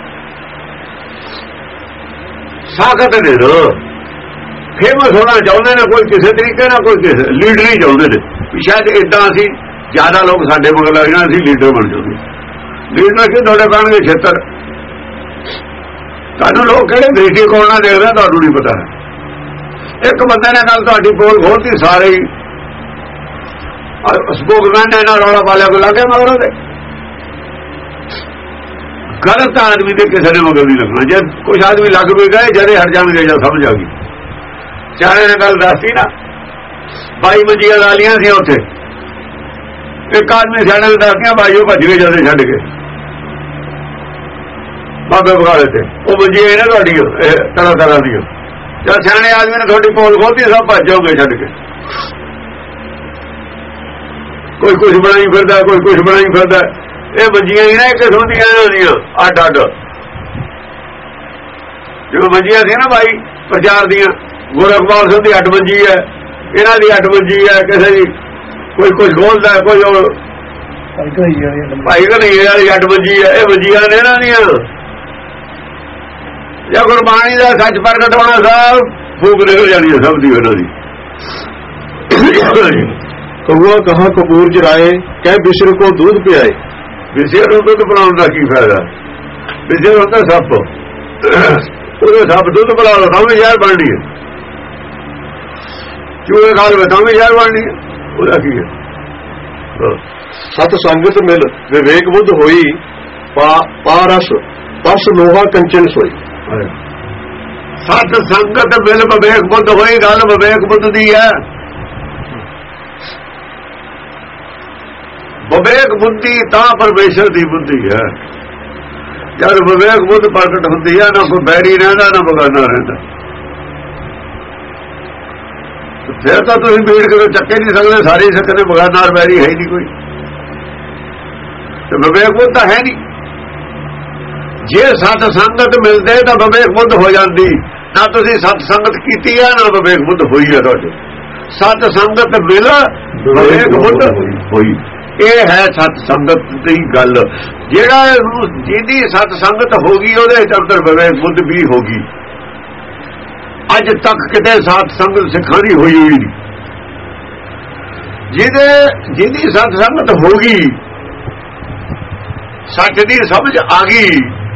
ਸਾਖਤ ਨੇ ਨਾ, ਫੇਮਸ ਹੋਣਾ ਚਾਹੁੰਦੇ ਨੇ, ਕੋਈ ਕਿਸੇ ਤਰੀਕੇ ਨਾਲ, ਕੋਈ ਕਿਸੇ ਲੀਡਰ ਹੀ ਚਾਹੁੰਦੇ ਨੇ। ਸ਼ਾਇਦ ਏਦਾਂ ਅਸੀਂ ਜ਼ਿਆਦਾ ਲੋਕ ਸਾਡੇ ਮਗਰ ਲੱਗ ਜਾਣਾ, ਅਸੀਂ ਲੀਡਰ ਬਣ ਜਾਂਦੇ। ਲੀਡਰ ਕਿ ਤੁਹਾਡੇ ਬਣਨਗੇ ਛੇਤਰ। ਤੁਹਾਨੂੰ ਲੋਕ ਕਿਹੜੇ ਦ੍ਰਿਸ਼ਟੀਕੋਣ ਨਾਲ ਦੇਖਦੇ ਤੁਹਾਨੂੰ ਨਹੀਂ ਪਤਾ। ਇੱਕ ਬੰਦੇ ਨੇ ਗੱਲ ਤੁਹਾਡੀ ਪੋਲ ਖੋਲਤੀ, ਸਾਰੇ ਹੀ ਸਪੋਕਮੈਨ ਨੇ ਨਾ ਰੌਲਾ ਪਾ ਲਿਆ ਕੋਈ ਲੱਗੇ ਮਗਰੋਂ ਦੇ। ਗਲਤ ਆਦਮੀ ਦੇ ਕਿਸੇ ਨੇ ਮਗਰ ਨਹੀਂ ਲੱਗਣਾ। ਜੇ ਕੁਛ ਆਦਮੀ ਲੱਗ ਵੀ ਗਏ ਜਦੇ ਹਟ ਜਾਣਗੇ ਜਾਂ ਸਮਝ ਆ ਗਈ। ਚਾਰੇ ਨੇ ਗੱਲ ਦੱਸੀ ਨਾ, ਬਾਈ ਮੰਜੀਆਂ ਲਾਲੀਆਂ ਸੀ ਉੱਥੇ, ਇੱਕ ਆਦਮੀ ਸਿਆਣੇ ਨੇ ਦੱਸਦੀਆਂ, ਬਾਈ ਉਹ ਭੱਜ ਗਏ ਜਦੇ ਛੱਡ ਕੇ ਬਾਬੇ ਬਗਾਲੇ ਤੇ। ਉਹ ਮੰਜੀਆਂ ਇਹਨਾਂ ਤੁਹਾਡੀਆਂ ਤਰ੍ਹਾਂ ਤਰ੍ਹਾਂ ਦੀਆਂ, ਜਦ ਸਿਆਣੇ ਆਦਮੀ ਨੇ ਤੁਹਾਡੀ ਪੋਲ ਖੋਲ੍ਹੀ ਸਭ ਭੱਜ ਜਾਓਗੇ ਛੱਡ ਕੇ। ਕੋਈ ਕੁਛ ਬਣਾਈ ਫਿਰਦਾ, ਕੋਈ ਕੁਛ ਬਣਾਈ ਫਿਰਦਾ। ਇਹ ਮੰਜੀਆਂ ਹੀ ਨਾ ਇੱਕ ਕਿਸਮ ਦੀਆਂ ਇਹਨਾਂ ਦੀਆਂ ਅੱਡ ਅੱਡ, ਜਿਵੇਂ ਮੰਜੀਆਂ ਸੀ ਨਾ ਬਾਈ ਪ੍ਰਚਾਰ ਦੀਆਂ, ਗੋਰਖਪਾਲ ਸਿੰਘ ਦੀ ਅੱਡ ਮੰਜੀ ਹੈ, ਇਹਨਾਂ ਦੀ ਅੱਡ ਮੰਜੀ ਹੈ, ਕਿਸੇ ਦੀ ਕੋਈ ਕੁਛ ਖੋਲਦਾ, ਕੋਈ ਭਾਈ ਘਨਈਏ ਵਾਲੀ ਅੱਡ ਮੰਜੀ ਹੈ। ਇਹ ਮੰਜੀਆਂ ਨੇ ਇਹਨਾਂ ਦੀਆਂ। ਜਾਂ ਗੁਰਬਾਣੀ ਦਾ ਸੱਚ ਪ੍ਰਗਟ ਹੋਣਾ ਸਭ ਫੂਕ ਨਿਕਲ ਜਾਣੀ ਹੈ ਸਭ ਦੀ ਉਹਨਾਂ ਦੀ। ਕਊਆ ਕਹਾ ਕਪੂਰ ਜਰਾਏ, ਕਹਿ ਬਿਸ਼ਰ ਕੋ ਦੁੱਧ ਪਿਆਏ। ਵਿਸ਼ੇ ਨੂੰ ਦੁੱਧ ਬਣਾਉਣ ਦਾ ਕੀ ਫਾਇਦਾ? ਵਿਸ਼ੇ ਹੁੰਦਾ ਸੱਪ, ਉਹਦੇ ਸੱਪ ਦੁੱਧ ਬਣਾ ਲਓ ਤਾਂ ਵੀ ਜ਼ਹਿਰ ਬਣਨੀ ਹੈ। ਚੂਹੇ ਖਾ ਲਵੇ ਤਾਂ ਵੀ ਜ਼ਹਿਰ ਬਣਨੀ ਹੈ, ਉਹਦਾ ਕੀ ਹੈ? ਸਤ ਸੰਗਤ ਮਿਲ ਵਿਵੇਕ ਬੁੱਧ ਹੋਈ, ਪਾਰਸ ਪਸ ਲੋਹਾ ਕੰਚਨ ਸੋਈ। ਸਤ ਸੰਗਤ ਮਿਲ ਵਿਵੇਕ ਬੁੱਧ ਹੋਈ, ਗੱਲ ਵਿਵੇਕ ਬੁੱਧ ਦੀ ਹੈ। ਵਿਵੇਕ ਬੁੱਧੀ ਤਾਂ ਪਰਮੇਸ਼ਰ ਦੀ ਬੁੱਧੀ ਹੈ। ਜਦ ਵਿਵੇਕ ਬੁੱਧ ਪ੍ਰਗਟ ਹੁੰਦੀ ਹੈ, ਨਾ ਕੋਈ ਬੈਰੀ ਰਹਿੰਦਾ ਨਾ ਬਗਾਨਾ ਰਹਿੰਦਾ। ਫਿਰ ਤਾਂ ਤੁਸੀਂ ਬੀੜ ਕੇ ਚੱਕੇ ਨਹੀਂ ਸਕਦੇ, ਸਾਰੇ ਸਕਦੇ, ਬਗਾਨਾ ਬੈਰੀ ਹੈ ਹੀ ਨਹੀਂ ਕੋਈ। ਤੇ ਵਿਵੇਕ ਬੁੱਧ ਤਾਂ ਹੈ ਨਹੀਂ। ਜੇ ਸਤ ਸੰਗਤ ਮਿਲਦੇ ਤਾਂ ਵਿਵੇਕ ਬੁੱਧ ਹੋ ਜਾਂਦੀ। ਨਾ ਤੁਸੀਂ ਸਤ ਸੰਗਤ ਕੀਤੀ ਹੈ, ਨਾ ਵਿਵੇਕ ਬੁੱਧ ਹੋਈ ਹੈ ਤੁਹਾਡੇ। ਸਤ ਸੰਗਤ ਮਿਲ ਵਿਵੇਕ ਬੁੱਧ ਹੋਈ, ਇਹ ਹੈ ਸਤ ਸੰਗਤ ਦੀ ਗੱਲ। ਜਿਹੜਾ ਜਿਹਦੀ ਸਤ ਸੰਗਤ ਹੋ ਗਈ ਉਹਦੇ ਅੰਦਰ ਵਿਵੇਕ ਬੁੱਧ ਵੀ ਹੋ ਗਈ। ਅੱਜ ਤੱਕ ਕਿਤੇ ਸਤ ਸੰਗਤ ਸਿੱਖਾਂ ਦੀ ਹੋਈ ਹੋਈ ਨਹੀਂ। ਜਿਹਦੇ ਜਿਹਦੀ ਸਤ ਸੰਗਤ ਹੋ ਗਈ, ਸੱਚ ਦੀ ਸਮਝ ਆ ਗਈ,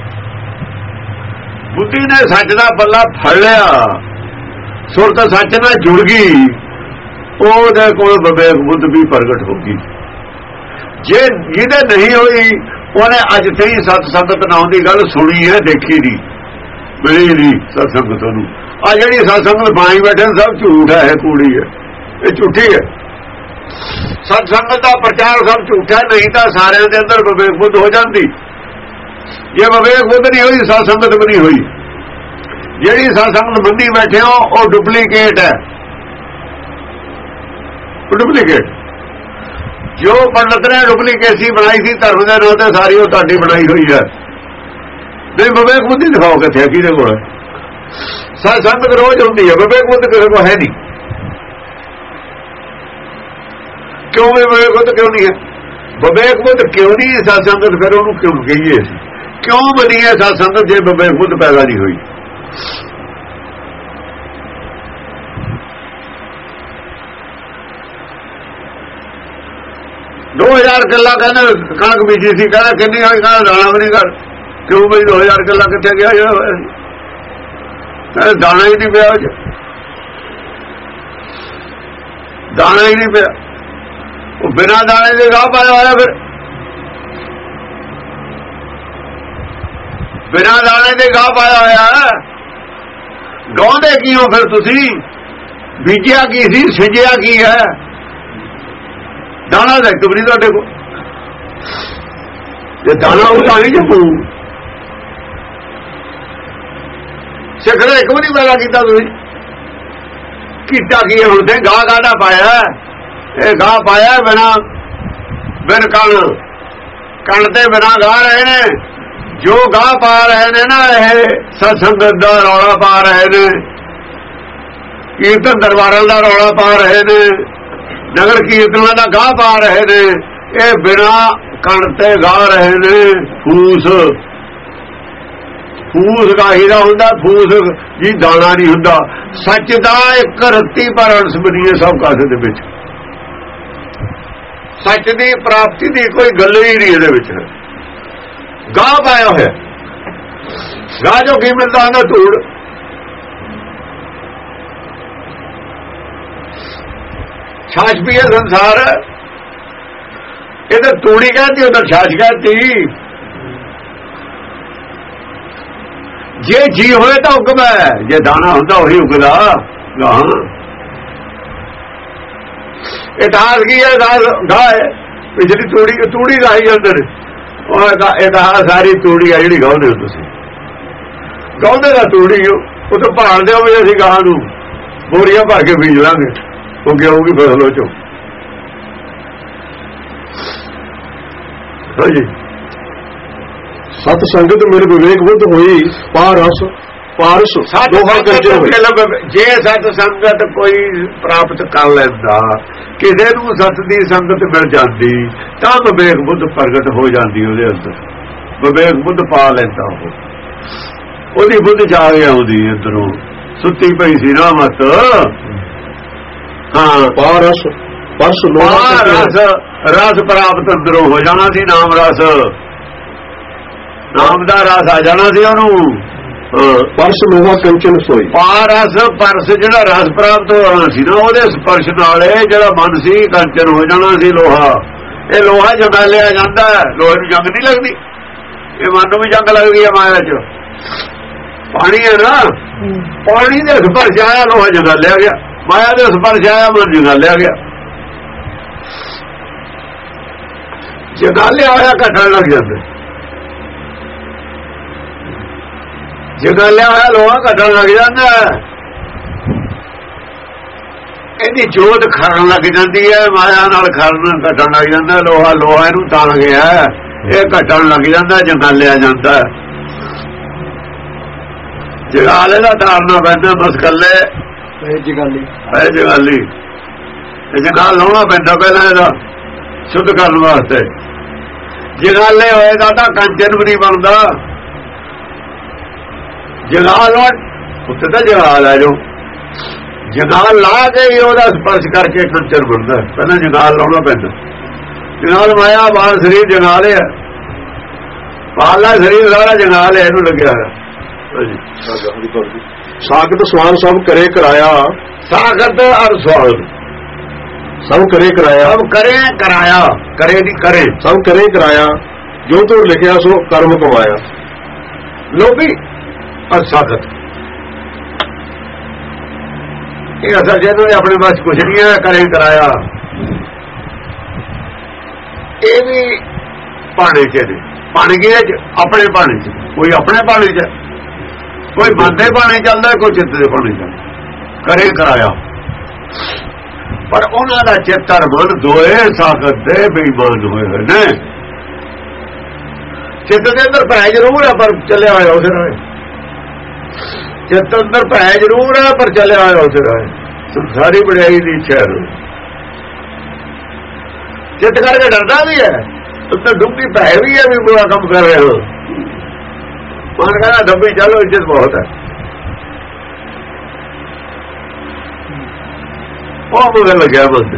ਬੁੱਧੀ ਨੇ ਸੱਚ ਦਾ ਪੱਲਾ ਫੜ ਲਿਆ, ਸੁਰਤ ਸੱਚ ਨਾਲ ਜੁੜ ਗਈ, ਉਹਦੇ ਕੋਲ ਵਿਵੇਕ ਬੁੱਧ ਵੀ ਪ੍ਰਗਟ ਹੋ ਗਈ। ਜੇ ਜਿਹਦੇ ਨਹੀਂ ਹੋਈ, ਉਹਨੇ ਅੱਜ ਤੇ ਹੀ ਸਤ ਸੰਗਤ ਨਾਮ ਦੀ ਗੱਲ ਸੁਣੀ ਹੈ, ਦੇਖੀ ਨਹੀਂ, ਮਿਲੀ ਨਹੀਂ ਸਤ ਸੰਗਤ ਨੂੰ। ਆ ਜਿਹੜੀ ਸਤ ਸੰਗਤ ਬਾਈ ਬੈਠੇ ਸਭ ਝੂਠ ਹੈ, ਇਹ ਕੂੜੀ ਹੈ, ਇਹ ਝੂਠੀ ਹੈ। ਸਤ ਸੰਗਤ ਦਾ ਪ੍ਰਚਾਰ ਸਭ ਝੂਠਾ, ਨਹੀਂ ਤਾਂ ਸਾਰਿਆਂ ਦੇ ਅੰਦਰ ਵਿਵੇਕ ਬੁੱਧ ਹੋ ਜਾਂਦੀ। ਜੇ ਵਿਵੇਕ ਬੁੱਧ ਨਹੀਂ ਹੋਈ, ਸਤ ਸੰਗਤ ਵੀ ਨਹੀਂ ਹੋਈ। ਜਿਹੜੀ ਸਤ ਸੰਗਤ ਮੰਨੀ ਬੈਠੇ ਹੋ, ਉਹ ਡੁਪਲੀਕੇਟ ਹੈ, ਡੁਪਲੀਕੇਟ। ਜੋ ਪੰਡਤ ਨੇ ਡੁਪਲੀਕੇਸੀ ਬਣਾਈ ਸੀ ਧਰਮ ਦੇ ਨਾਂ ਤੇ, ਸਾਰੀ ਉਹ ਤੁਹਾਡੀ ਬਣਾਈ ਹੋਈ ਹੈ। ਨਹੀਂ ਵਿਵੇਕ ਬੁੱਧੀ ਦਿਖਾਓ ਕਿੱਥੇ, ਕਿਹਦੇ ਕੋਲ? ਸਤ ਸੰਗਤ ਰੋਜ਼ ਹੁੰਦੀ ਹੈ, ਵਿਵੇਕ ਬੁੱਧ ਕਿਸੇ ਕੋਲ ਹੈ ਨਹੀਂ। ਕਿਉਂ ਵਿਵੇਕ ਬੁੱਧ ਕਿਉਂ ਨਹੀਂ ਹੈ? ਵਿਵੇਕ ਬੁੱਧ ਕਿਉਂ ਨਹੀਂ ਸਤ ਸੰਗਤ? ਫਿਰ ਉਹਨੂੰ ਕਿਉਂ ਕਹੀਏ ਅਸੀਂ? ਕਿਉਂ ਬਣੀ ਹੈ ਸਤ ਸੰਗਤ ਜੇ ਵਿਵੇਕ ਬੁੱਧ ਪੈਦਾ ਨਹੀਂ ਹੋਈ? ਦੋ ਹਜ਼ਾਰ ਕਿੱਲਾ ਕਹਿੰਦਾ ਕਣਕ ਬੀਜੀ ਸੀ, ਕਹਿੰਦਾ ਕਿੰਨੀ ਹੋਈ? ਕਹਿੰਦਾ ਦਾਣਾ ਵੀ ਨਹੀਂ ਕਰ। ਕਿਉਂ ਬਈ ਦੋ ਹਜ਼ਾਰ ਕਿੱਲਾ ਕਿੱਥੇ ਗਿਆ? ਜਿਹੜਾ ਹੋਇਆ ਸੀ ਕਹਿੰਦਾ ਦਾਣਾ ਹੀ ਨਹੀਂ ਪਿਆ, ਦਾਣਾ ਹੀ ਨਹੀਂ ਪਿਆ। ਉਹ ਬਿਨਾਂ ਦਾਣੇ ਦੇ ਗਾਹ ਪਾਇਆ ਹੋਇਆ, ਫਿਰ ਬਿਨਾਂ ਦਾਣੇ ਦੇ ਗਾਹ ਪਾਇਆ ਹੋਇਆ। ਗਾਉਂਦੇ ਕੀ ਹੋ ਫਿਰ ਤੁਸੀਂ? ਬੀਜਿਆ ਕੀ ਸੀ, ਸਿੱਜਿਆ ਕੀ ਹੈ? ਦਾਣਾ ਦਾ ਇੱਕ ਵੀ ਨਹੀਂ ਤੁਹਾਡੇ ਕੋਲ। ਜੇ ਦਾਣਾ ਉਹ ਤਾਂ ਨਹੀਂ ਜੰਮੂ, ਸਿੱਖ ਦਾ ਇੱਕ ਵੀ ਨਹੀਂ ਪੈਦਾ ਕੀਤਾ ਤੁਸੀਂ। ਕੀਤਾ ਕੀ ਹੈ ਹੁਣ? ਤੇ ਗਾਹ ਕਾਹਦਾ ਪਾਇਆ? ਇਹ ਗਾਹ ਪਾਇਆ ਬਿਨਾ ਬਿਨ ਕਣ, ਕਣ ਤੇ ਬਿਨਾ ਗਾਹ ਰਹੇ ਨੇ। ਜੋ ਗਾਹ ਪਾ ਰਹੇ ਨੇ ਨਾ, ਇਹ ਸਤ ਸੰਗਤ ਦਾ ਰੌਲਾ ਪਾ ਰਹੇ ਨੇ, ਕੀਰਤਨ ਦਰਬਾਰਾਂ ਦਾ ਰੌਲਾ ਪਾ ਰਹੇ ਨੇ, ਨਗਰ ਕੀਰਤਨਾਂ ਦਾ ਗਾਹ ਪਾ ਰਹੇ ਨੇ। ਇਹ ਬਿਨਾ ਕਣ ਤੇ ਗਾਹ ਰਹੇ ਨੇ। ਫੂਸ ਫੂਸ ਗਾਹੀ ਦਾ ਹੁੰਦਾ, ਫੂਸ ਜੀ ਦਾਣਾ ਨਹੀਂ ਹੁੰਦਾ। ਸੱਚ ਦਾ ਇੱਕ ਰੱਤੀ ਪਰ ਅੰਸ਼ ਬਣੀ ਸਭ ਕਾਸੇ ਦੇ ਵਿੱਚ। ਸੱਚ ਦੀ ਪ੍ਰਾਪਤੀ ਦੀ ਕੋਈ ਗੱਲ ਹੀ ਨਹੀਂ ਇਹਦੇ ਵਿੱਚ। ਗਾਹ ਪਾਇਆ ਹੋਇਆ, ਗਾਹ ਜੋ ਕੀ ਮਿਲਦਾ ਹੁੰਦਾ? ਧੂੜ। ਛਾਛ ਪੀਏ ਸੰਸਾਰ, इधर तूड़ी कहती उधर छाछ कहती। जे जी होए तो हुक्म है, जे दाना होता वही उगदा गां। इतिहास की है, गाह है पिछली तूड़ी तूड़ी गाई अंदर इतिहास सारी तूड़ी है जी गाँव हो तुम गाँव का तूड़ी वो तो भाल दो भी असी गाह नू बोरियां भर के बीज लांगे उगे आऊगी फसलों चो। हाँ जी सत संगत मिल विवेक बुद्ध होई पारस पारस जे सत संगत कोई प्राप्त कर लेंदा किसी नूं सत दी संगत मिल जाती तां विवेक बुद्ध प्रगट हो जाती उहदे अंदर विवेक बुद्ध पा लेंदा ओहदी बुद्ध जाग आउंदी अंदरों सुत्ती पई सी ना मत। हाँ पारस परस रस रस प्राप्त अंदरों हो जाना सी नाम रस नाम का रस आ जाना सी ओनू परस लोहा कंचन सोई पारस परस जिहड़ा रस प्राप्त होना सी ना ਉਹਦੇ स्पर्श नाल ਜਿਹੜਾ मन सी कंचन हो जाना सी लोहा। ਇਹ ਲੋਹਾ ਜੰਗਾਲਿਆ ਜਾਂਦਾ ਲੋਹੇ ਨੂੰ ਜੰਗ नहीं लगती ਇਹ मन ਨੂੰ भी जंग लगती है माया च पानी है ना पानी ਦੇ स्पर्श आया लोहा जंगालिया गया माया ਦੇ स्पर्श आया मन जंगालिया गया जंगालिया होया घटन लग जाता जगालिया होया लोहा घटन लग जाता इहदी जोत खरन लग जाती है माया नाल खरन घटन लग जाता लोहा लोहा इहनूं तल गया ये घटन लग जाता जगालिया जाता जगाले का तारना पैंदा बस कल्ले जगाली है जगाली जगाल लाउणा पैंदा पहला इहदा शुद्ध करने वास्ते जगाले होएगा तां कंचन भी नहीं बनता जगाल उत्ते तो जगाल है जो जगाल ला के ही ओहदा स्पर्श करके कंचन बनता है पहले जगाल लाना पैंदा जगाल माया बाल शरीर जगाल है बाला शरीर सारा जगाल है इहनूं लग्या है। सागत सवाल सब करे कराया सागत और सवाल सब करे कराया सब करे कराया करे नहीं करे सब करे कराया जो तो लिखिया सो कर्म कमाया लोभी और सागत ये असल जिन्होंने अपने पास कुछ नहीं है करे कराया ये भी पाने च पानी की अपने पानी च कोई अपने पानी च कोई मन के पानी चलता है कोई चित्त के पानी चलता करे कराया पर उन्होंने चित्त और मन दोए सागत दे बेईमान हुए हुए ने चित्त के अंदर पै जरूर है पर चले आए उस राय चित्त अंदर पै जरूर है पर चले आए उस राय संसारी बड़ाई की इच्छा है चित्त करके डरता भी है उसमें डुबी पै भी है भी बुरा काम कर रहे हो मन कहना डब्बी चलो इज्जत बहुत है वो मुझे लगे बंदे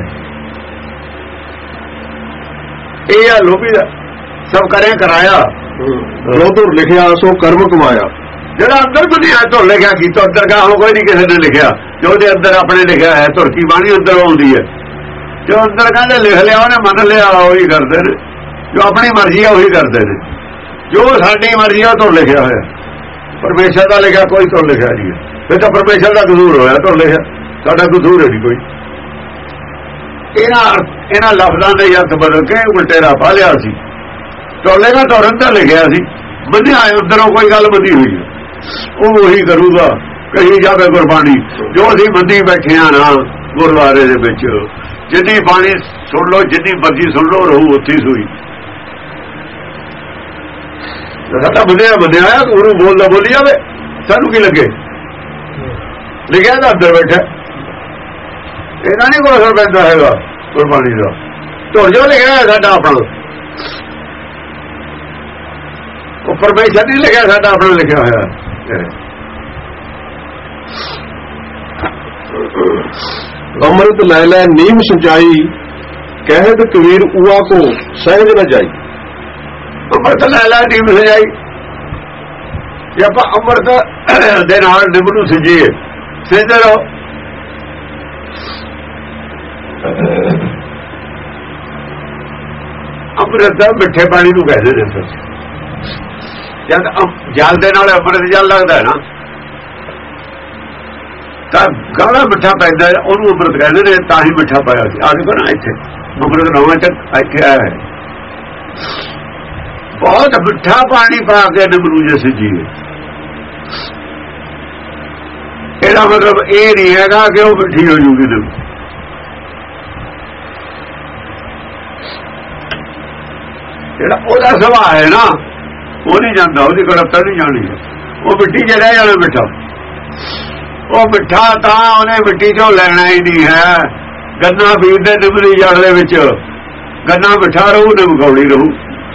ये लोभी सब करें कराया जो तो लिखिया सो कर्म कमाया ਜਿਹੜਾ ਅੰਦਰ ਦੁਨੀਆ ਤੋਂ ਲਿਖਿਆ ਕੀਤਾ ਅੰਦਰ ਕਾ ਕੋਈ ਨਹੀਂ ਕਿਸੇ ਨੇ ਲਿਖਿਆ ਜੋ ਉਹਦੇ ਅੰਦਰ ਆਪਣੇ ਲਿਖਿਆ ਹੈ ਤੁਰਕੀ ਬਾਣੀ ਅੰਦਰ ਆਉਂਦੀ ਹੈ ਜੋ ਅੰਦਰ ਕਹਿੰਦੇ ਲਿਖ ਲਿਆ ਉਹਨੇ ਮੰਨ ਲਿਆ ਉਹੀ ਕਰਦੇ ਨੇ ਜੋ ਆਪਣੀ ਮਰਜ਼ੀ ਆ ਉਹੀ ਕਰਦੇ ਨੇ ਜੋ ਸਾਡੀ ਮਰਜ਼ੀ ਆ ਤੋਂ ਲਿਖਿਆ ਹੋਇਆ ਪਰਮੇਸ਼ਰ ਦਾ ਲਿਖਿਆ ਕੋਈ ਤੋਂ ਲਿਖਿਆ ਨਹੀਂ ਫਿਰ ਤਾਂ ਪਰਮੇਸ਼ਰ ਦਾ ਕਸੂਰ ਹੋਇਆ ਤੋਂ ਲਿਖਿਆ ਸਾਡਾ ਕਸੂਰ ਹੈ ਨਹੀਂ ਕੋਈ ਇਹਨਾਂ ਇਹਨਾਂ ਲਫ਼ਜ਼ਾਂ ਦੇ ਅਰਥ ਬਦਲ ਕੇ ਉਲਟੇ ਰਾਹ ਪਾ ਲਿਆ ਸੀ ਟੋਲੇ ਦਾ ਤੁਰਨ ਦਾ ਲਿਖਿਆ ਸੀ ਬੰਨਿਆ ਅੰਦਰੋਂ ਕੋਈ ਗੱਲ ਬੰਦੀ ਹੋਈ ਉਹ ਉਹੀ ਕਰੂਗਾ ਕਹੀ ਜਾਵੇ ਗੁਰਬਾਣੀ ਜੋ ਅਸੀਂ ਬੰਦੀ ਬੈਠੇ ਆ ਨਾ ਗੁਰਦੁਆਰੇ ਦੇ ਵਿੱਚ ਜਿੰਨੀ ਬਾਣੀ ਸੁਣ ਲਓ ਜਿੰਨੀ ਮਰਜ਼ੀ ਸੁਣ ਲਓ ਰਹੂ ਉੱਥੇ ਸੋਈ ਸਾਡਾ ਬੰਦਿਆ ਬੰਦਿਆ ਗੁਰੂ ਬੋਲਦਾ ਬੋਲੀ ਜਾਵੇ ਸਾਨੂੰ ਕੀ ਲੱਗੇ ਲਿਖਿਆ ਤਾਂ ਅੰਦਰ ਬੈਠਾ ਇਹਨਾਂ ਨਹੀਂ ਕੋਈ ਅਸਰ ਪੈਂਦਾ ਹੈਗਾ ਗੁਰਬਾਣੀ ਦਾ ਧੁਰ ਜੋ ਲਿਖਿਆ ਸਾਡਾ ਆਪਣਾ ਉਹ ਪਰਮੇਸ਼ਰ ਨਹੀਂ ਲਿਖਿਆ ਸਾਡਾ ਆਪਣਾ ਲਿਖਿਆ ਹੋਇਆ अमृत लै लै नीम सिंचाई कहत कबीर उआ को सहज न जाई अमृत लै लै नीम सिंचाई जे आप अमृत दे नाल निंब नूं सिंजीए सिंजदे रहो ਅੰਮ੍ਰਿਤ ਮਿੱਠੇ ਪਾਣੀ ਨੂੰ ਕਹਿੰਦੇ ਨੇ ਸੱਚ। ਜਦ ਜਲ ਦੇ ਨਾਲ ਅੰਮ੍ਰਿਤ ਜਲ ਲੱਗਦਾ ਨਾ ਤਾਂ ਗਾੜਾ ਮਿੱਠਾ ਪੈਂਦਾ, ਉਹਨੂੰ ਅੰਮ੍ਰਿਤ ਕਹਿੰਦੇ ਨੇ। ਤਾਂ ਹੀ ਮਿੱਠਾ ਪਾਇਆ ਸੀ। ਆ ਦੇਖੋ ਨਾ ਇੱਥੇ ਅੰਮ੍ਰਿਤ ਨਵਾਂ ਚ ਆਖਿਆ ਹੈ, ਬਹੁਤ ਮਿੱਠਾ ਪਾਣੀ ਪਾ ਕੇ ਨਿਮਰੂ ਜਿਸ ਜੀ। ਇਹਦਾ ਮਤਲਬ ਇਹ ਨਹੀਂ ਹੈਗਾ ਕਿ ਉਹ ਮਿੱਠੀ ਹੋ ਜੂਗੀ। ਜਿਹੜਾ ਉਹਦਾ ਸੁਭਾਅ ਹੈ ਨਾ ਉਹ ਨਹੀਂ ਜਾਂਦਾ, ਉਹਦੀ ਗੜਤਾ ਨਹੀਂ ਜਾਣੀ। ਉਹ ਮਿੱਟੀ ਚ ਰਹਿ ਜਾਣਾ ਮਿੱਠਾ। ਉਹ ਮਿੱਠਾ ਤਾਂ ਉਹਨੇ ਮਿੱਟੀ ਚੋਂ ਲੈਣਾ ਹੀ ਨਹੀਂ ਹੈ। ਗੰਨਾ ਬੀਜਦੇ ਨਿੰਮ ਦੀ ਜੜ ਦੇ ਵਿੱਚ, ਗੰਨਾ ਮਿੱਠਾ ਰਹੂ ਨਿੰਮ ਕੌੜੀ ਰਹੂ।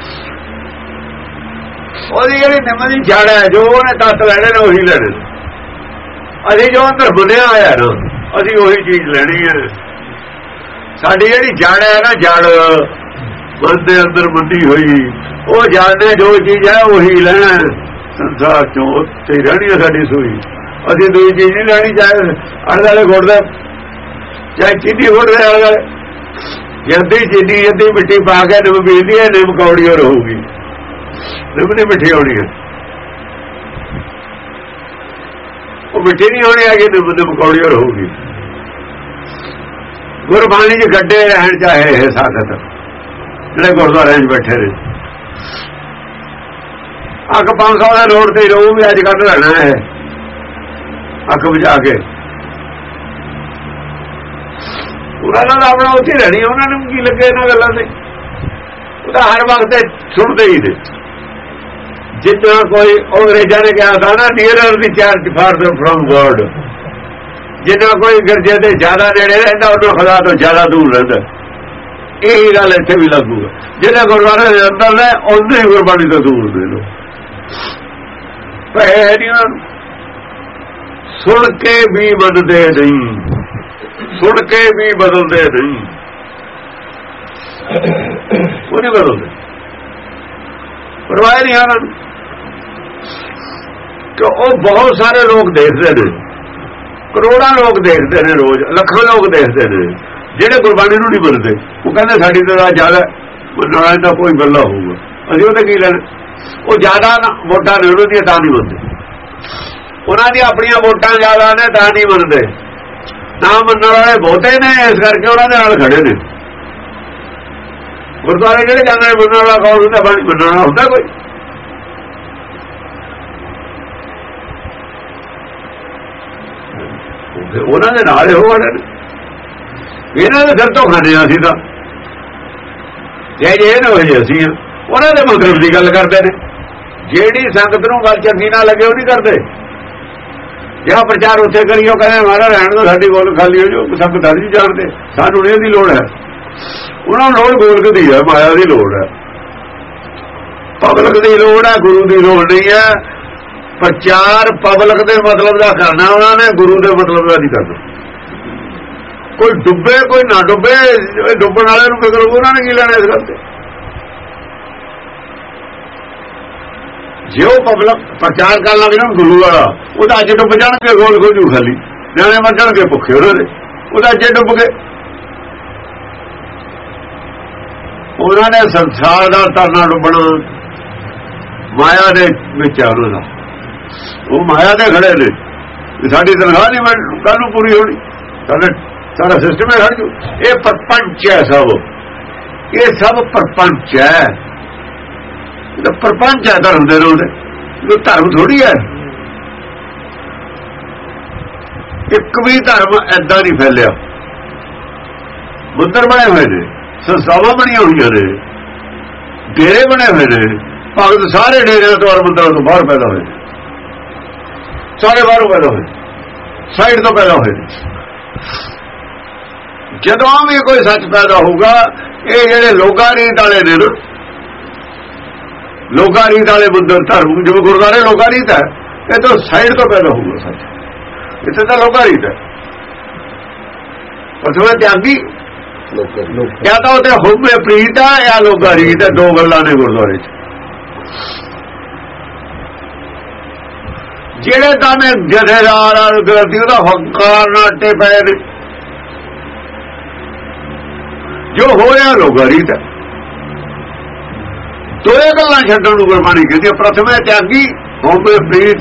ਉਹਦੀ ਜਿਹੜੀ ਨਿੰਮ ਦੀ ਜੜ ਹੈ, ਜੋ ਉਹਨੇ ਤੱਤ ਲੈਣੇ ਨੇ ਉਹੀ ਲੈਣੇ। ਅਸੀਂ ਜੋ ਅੰਦਰ ਬੁੱਧਿਆ ਹੋਇਆ ਨਾ, ਅਸੀਂ ਉਹੀ ਚੀਜ਼ ਲੈਣੀ ਹੈ। ਸਾਡੀ ਜਿਹੜੀ ਜੜ ਹੈ ਨਾ, ਜੜ ਮਨ ਦੇ ਅੰਦਰ ਬੰਦੀ ਹੋਈ, ਉਹ ਜੜ ਨੇ ਜੋ ਚੀਜ਼ ਹੈ ਉਹੀ ਲੈਣਾ ਸੰਸਾਰ ਚੋਂ। ਉੱਥੇ ਰਹਿਣੀ ਹੈ ਸਾਡੀ ਸੂਈ। ਅਸੀਂ ਦੂਜੀ ਚੀਜ਼ ਨਹੀਂ ਲੈਣੀ, ਚਾਹੇ ਆਲੇ ਦੁਆਲੇ ਗੁੱਟਦੇ, ਚਾਹੇ ਚੀਨੀ ਗੁੱਟਦੇ ਆਲੇ ਦੁਆਲੇ। ਜਦੀ ਚੀਨੀ ਜਦੀ ਮਿੱਟੀ ਪਾ ਕੇ ਨਿੰਮ ਬੀਜਦੀ ਹੈ, ਨਿੰਮ ਕੌੜੀ ਹੋ ਰਹੂਗੀ, ਨਿੰਮ ਦੀ ਮਿੱਠੀ ਹੋਣੀ ਹੈ। ਉਹ ਮਿੱਠੀ ਨਹੀਂ ਹੋਣੀ ਹੈਗੀ, ਨਿੰਮ ਦੀ ਕੌੜੀ ਹੋ ਰਹੂਗੀ। ਗੁਰਬਾਣੀ ਚ ਗੱਡੇ ਰਹਿਣ ਚਾਹੇ ਇਹ ਸਾਖਤ ਜਿਹੜੇ ਗੁਰਦੁਆਰਿਆਂ 'ਚ ਬੈਠੇ ਨੇ। ਅੱਖ ਪੰਜ ਸੌ ਦੇ ਰੋਡ ਤੇ ਰਹੂ ਵੀ ਅੱਜ ਕੱਢ ਲੈਣਾ ਹੈ ਅੱਖ ਬੁਝਾ ਕੇ। ਉਹਨਾਂ ਨਾਲ ਆਪਣਾ ਉੱਥੇ ਰਹਿਣੀ, ਉਹਨਾਂ ਨੂੰ ਕੀ ਲੱਗੇ ਇਹਨਾਂ ਗੱਲਾਂ ਤੇ। ਉਹਦਾ ਹਰ ਵਕਤ ਸੁਣਦੇ ਹੀ ਨੇ। ਜਿੱਦਾਂ ਕੋਈ ਅੰਗਰੇਜ਼ਾਂ ਨੇ ਕਿਹਾ था ਨਾ, nearer the church farther from God. ਜਿੰਨਾ ਕੋਈ ਗਿਰਜੇ ਦੇ ਜ਼ਿਆਦਾ ਨੇੜੇ ਰਹਿੰਦਾ, ਉਹਨਾਂ ਖੁਦਾ ਤੋਂ ਜ਼ਿਆਦਾ ਦੂਰ ਰਹਿੰਦਾ। ਇਹੀ ਗੱਲ ਇੱਥੇ ਵੀ ਲੱਗੂ ਹੈ। ਜਿਹੜੇ ਗੁਰਦੁਆਰੇ ਦੇ ਅੰਦਰ ਨੇ ਉਹਨੇ ਗੁਰਬਾਣੀ ਤੋਂ ਦੂਰ ਦੇ ਲੋ। ਸੁਣ ਕੇ ਵੀ ਮੰਨਦੇ ਨਹੀਂ, ਸੁਣ ਕੇ ਵੀ ਬਦਲਦੇ ਨਹੀਂ। ਉਹ ਨਹੀਂ ਬਦਲਦੇ, ਪਰਵਾਹ ਨਹੀਂ ਉਹਨਾਂ ਨੂੰ। ਕਿ ਉਹ ਬਹੁਤ ਸਾਰੇ ਲੋਕ ਦੇਖਦੇ ਨੇ, ਕਰੋੜਾਂ ਲੋਕ ਦੇਖਦੇ ਨੇ, ਰੋਜ਼ ਲੱਖਾਂ ਲੋਕ ਦੇਖਦੇ ਨੇ ਜਿਹੜੇ ਗੁਰਬਾਣੀ ਨੂੰ ਨਹੀਂ ਮੰਨਦੇ। ਉਹ ਕਹਿੰਦੇ ਸਾਡੀ ਤਾਂ ਜ਼ਿਆਦਾ ਮੰਨਣ ਦਾ ਕੋਈ ਗੱਲਾ ਹੋਊਗਾ, ਅਸੀਂ ਉਹਦੇ ਕੀ ਲੈਣਾ। ਉਹ ਜ਼ਿਆਦਾ ਵੋਟਾਂ ਨੇ ਉਹਨਾਂ ਦੀਆਂ, ਤਾਂ ਨਹੀਂ ਮੰਨਦੇ। ਉਹਨਾਂ ਦੀਆਂ ਆਪਣੀਆਂ ਵੋਟਾਂ ਜ਼ਿਆਦਾ ਨੇ, ਤਾਂ ਨਹੀਂ ਮੰਨਦੇ। ਨਾ ਮੰਨਣ ਵਾਲੇ ਬਹੁਤੇ ਨੇ, ਇਸ ਕਰਕੇ ਉਹਨਾਂ ਦੇ ਨਾਲ ਖੜੇ ਨੇ। ਗੁਰਦੁਆਰੇ ਜਿਹੜੇ ਜਾਂਦੇ ਨੇ ਮੰਨਣ ਵਾਲਾ ਕੌਣ ਹੁੰਦਾ? ਬਾਣੀ ਮੰਨਣ ਵਾਲਾ ਹੁੰਦਾ ਕੋਈ? ਉਹਨਾਂ ਦੇ ਨਾਲ ਇਹੋ ਖੜੇ ਨੇ। ਇਹਨਾਂ ਦੇ ਸਿਰ ਤੋਂ ਖਾਂਦੇ ਆ ਅਸੀਂ ਤਾਂ, ਜੇ ਜੇ ਨਾ ਹੋਏ ਅਸੀਂ ਆ। ਉਹਨਾਂ ਦੇ ਮਤਲਬ ਦੀ ਗੱਲ ਕਰਦੇ ਨੇ। ਜਿਹੜੀ ਸੰਗਤ ਨੂੰ ਗੱਲ ਚੰਗੀ ਨਾ ਲੱਗੇ ਉਹ ਨਹੀਂ ਕਰਦੇ। ਜਿਹੜਾ ਪ੍ਰਚਾਰ ਉੱਥੇ ਕਰੀ ਉਹ ਕਹਿੰਦੇ ਮਾਰਾ ਰਹਿਣ ਤੋਂ ਸਾਡੀ ਗੋਲ ਖਾਲੀ ਹੋ ਜਾਓ, ਸੰਗਤ ਨਹੀਂ ਜਾਣਦੇ, ਸਾਨੂੰ ਇਹਦੀ ਲੋੜ ਹੈ। ਉਹਨਾਂ ਨੂੰ ਲੋੜ ਗੋਲਕ ਦੀ ਹੈ, ਮਾਇਆ ਦੀ ਲੋੜ ਹੈ, ਪਬਲਿਕ ਦੀ ਲੋੜ ਹੈ, ਗੁਰੂ ਦੀ ਲੋੜ ਨਹੀਂ ਹੈ। ਪ੍ਰਚਾਰ ਪਬਲਿਕ ਦੇ ਮਤਲਬ ਦਾ ਕਰਨਾ ਉਹਨਾਂ ਨੇ, ਗੁਰੂ ਦੇ ਮਤਲਬ ਦਾ ਨਹੀਂ ਕਰਨਾ। ਕੋਈ ਡੁੱਬੇ ਕੋਈ ਨਾ ਡੁੱਬੇ, ਡੁੱਬਣ ਵਾਲੇ ਨੂੰ ਫਿਕਰ ਉਹਨਾਂ ਨੇ ਕੀ ਲੈਣਾ ਇਸ ਗੱਲ ਤੇ। ਜੇ ਉਹ ਪਬਲਿਕ ਪ੍ਰਚਾਰ ਕਰਨ ਲੱਗ ਜਾਣ ਗੁਰੂ ਵਾਲਾ, ਉਹਦਾ ਅੱਜ ਡੁੱਬ ਜਾਣਗੇ, ਗੋਲ ਖੋਜੂ ਖਾਲੀ, ਨਿਆਣੇ ਮਰ ਜਾਣਗੇ ਭੁੱਖੇ ਉਹਨਾਂ ਦੇ, ਉਹਦਾ ਅੱਜੇ ਡੁੱਬ ਗਏ। ਉਹਨਾਂ ਨੇ ਸੰਸਾਰ ਦਾ ਤਰਨਾ ਡੁੱਬਣਾ ਮਾਇਆ ਦੇ ਵਿੱਚ ਆ। ਉਹਨਾਂ ਦਾ ਉਹ ਮਾਇਆ ਦੇ ਖੜੇ ਨੇ। ਸਾਡੀ ਤਨਖਾਹ ਨਹੀਂ ਕੱਲ ਨੂੰ ਪੂਰੀ ਹੋਣੀ, ਸਾਡਾ ਸਾਰਾ ਸਿਸਟਮ ਹੈ ਖੜ ਜੂ। ਇਹ ਪ੍ਰਪੰਚ ਹੈ ਸਭ, ਇਹ ਸਭ ਪ੍ਰਪੰਚ ਹੈ। ਪ੍ਰਪੰਚ ਹੈ ਧਰਮ ਦੇ ਰੋਲ, ਧਰਮ ਥੋੜੀ ਹੈ। ਇੱਕ ਵੀ ਧਰਮ ਏਦਾਂ ਨਹੀਂ ਫੈਲਿਆ। ਮੰਦਰ ਬਣੇ ਹੋਏ ਨੇ, ਸੰਸਥਾਵਾਂ ਬਣੀਆਂ ਹੋਈਆਂ ਨੇ, ਡੇਰੇ ਬਣੇ ਹੋਏ ਨੇ। ਭਗਤ ਸਾਰੇ ਡੇਰਿਆਂ ਤੋਂ ਔਰ ਮੰਦਰਾਂ ਤੋਂ ਬਾਹਰ ਪੈਦਾ ਹੋਏ, ਸਾਰੇ ਬਾਹਰੋਂ ਪੈਦਾ ਹੋਏ, ਸਾਈਡ ਤੋਂ ਪੈਦਾ ਹੋਏ। ਜਦੋਂ ਵੀ ਕੋਈ ਸੱਚ ਪੈਦਾ ਹੋਊਗਾ, ਇਹ ਜਿਹੜੇ ਲੋਕਾਂ ਰੀਤ ਵਾਲੇ ਨੇ ਨਾ, ਲੋਕਾਂ ਰੀਤ ਵਾਲੇ ਮੰਦਰ ਧਰਮ ਜਿਵੇਂ ਗੁਰਦੁਆਰੇ ਲੋਕਾਂ ਰੀਤ ਹੈ, ਇਹ ਤਾਂ ਸਾਈਡ ਤੋਂ ਪੈਦਾ ਹੋਊਗਾ ਸੱਚ। ਇੱਥੇ ਤਾਂ ਲੋਕਾਂ ਰੀਤ ਹੈ। ਪਰ ਥੋੜਾ ਤਿਆਗੀ ਜਾਂ ਤਾਂ ਉਹਦੇ ਹੁਕਮੇ ਪ੍ਰੀਤ ਆ ਜਾਂ ਲੋਕਾਂ ਰੀਤ ਹੈ। ਦੋ ਗੱਲਾਂ ਨੇ ਗੁਰਦੁਆਰੇ ਚ। ਜਿਹੜੇ ਤਾਂ ਨੇ ਜਥੇਦਾਰ ਗਲਤੀ ਉਹਦਾ ਹੰਕਾਰ ਨਾਲ ਟੇ ਪਏ ਨੇ, ਜੋ ਹੋਇਆ ਲੋਕਾਂ ਰੀਤ ਹੈ। ਦੋਏ ਗੱਲਾਂ ਛੱਡਣ ਨੂੰ ਗੁਰਬਾਣੀ ਕਹਿੰਦੀ, ਪ੍ਰਥਮੇ ਤਿਆਗੀ ਹੋਵੇ ਪ੍ਰੀਤ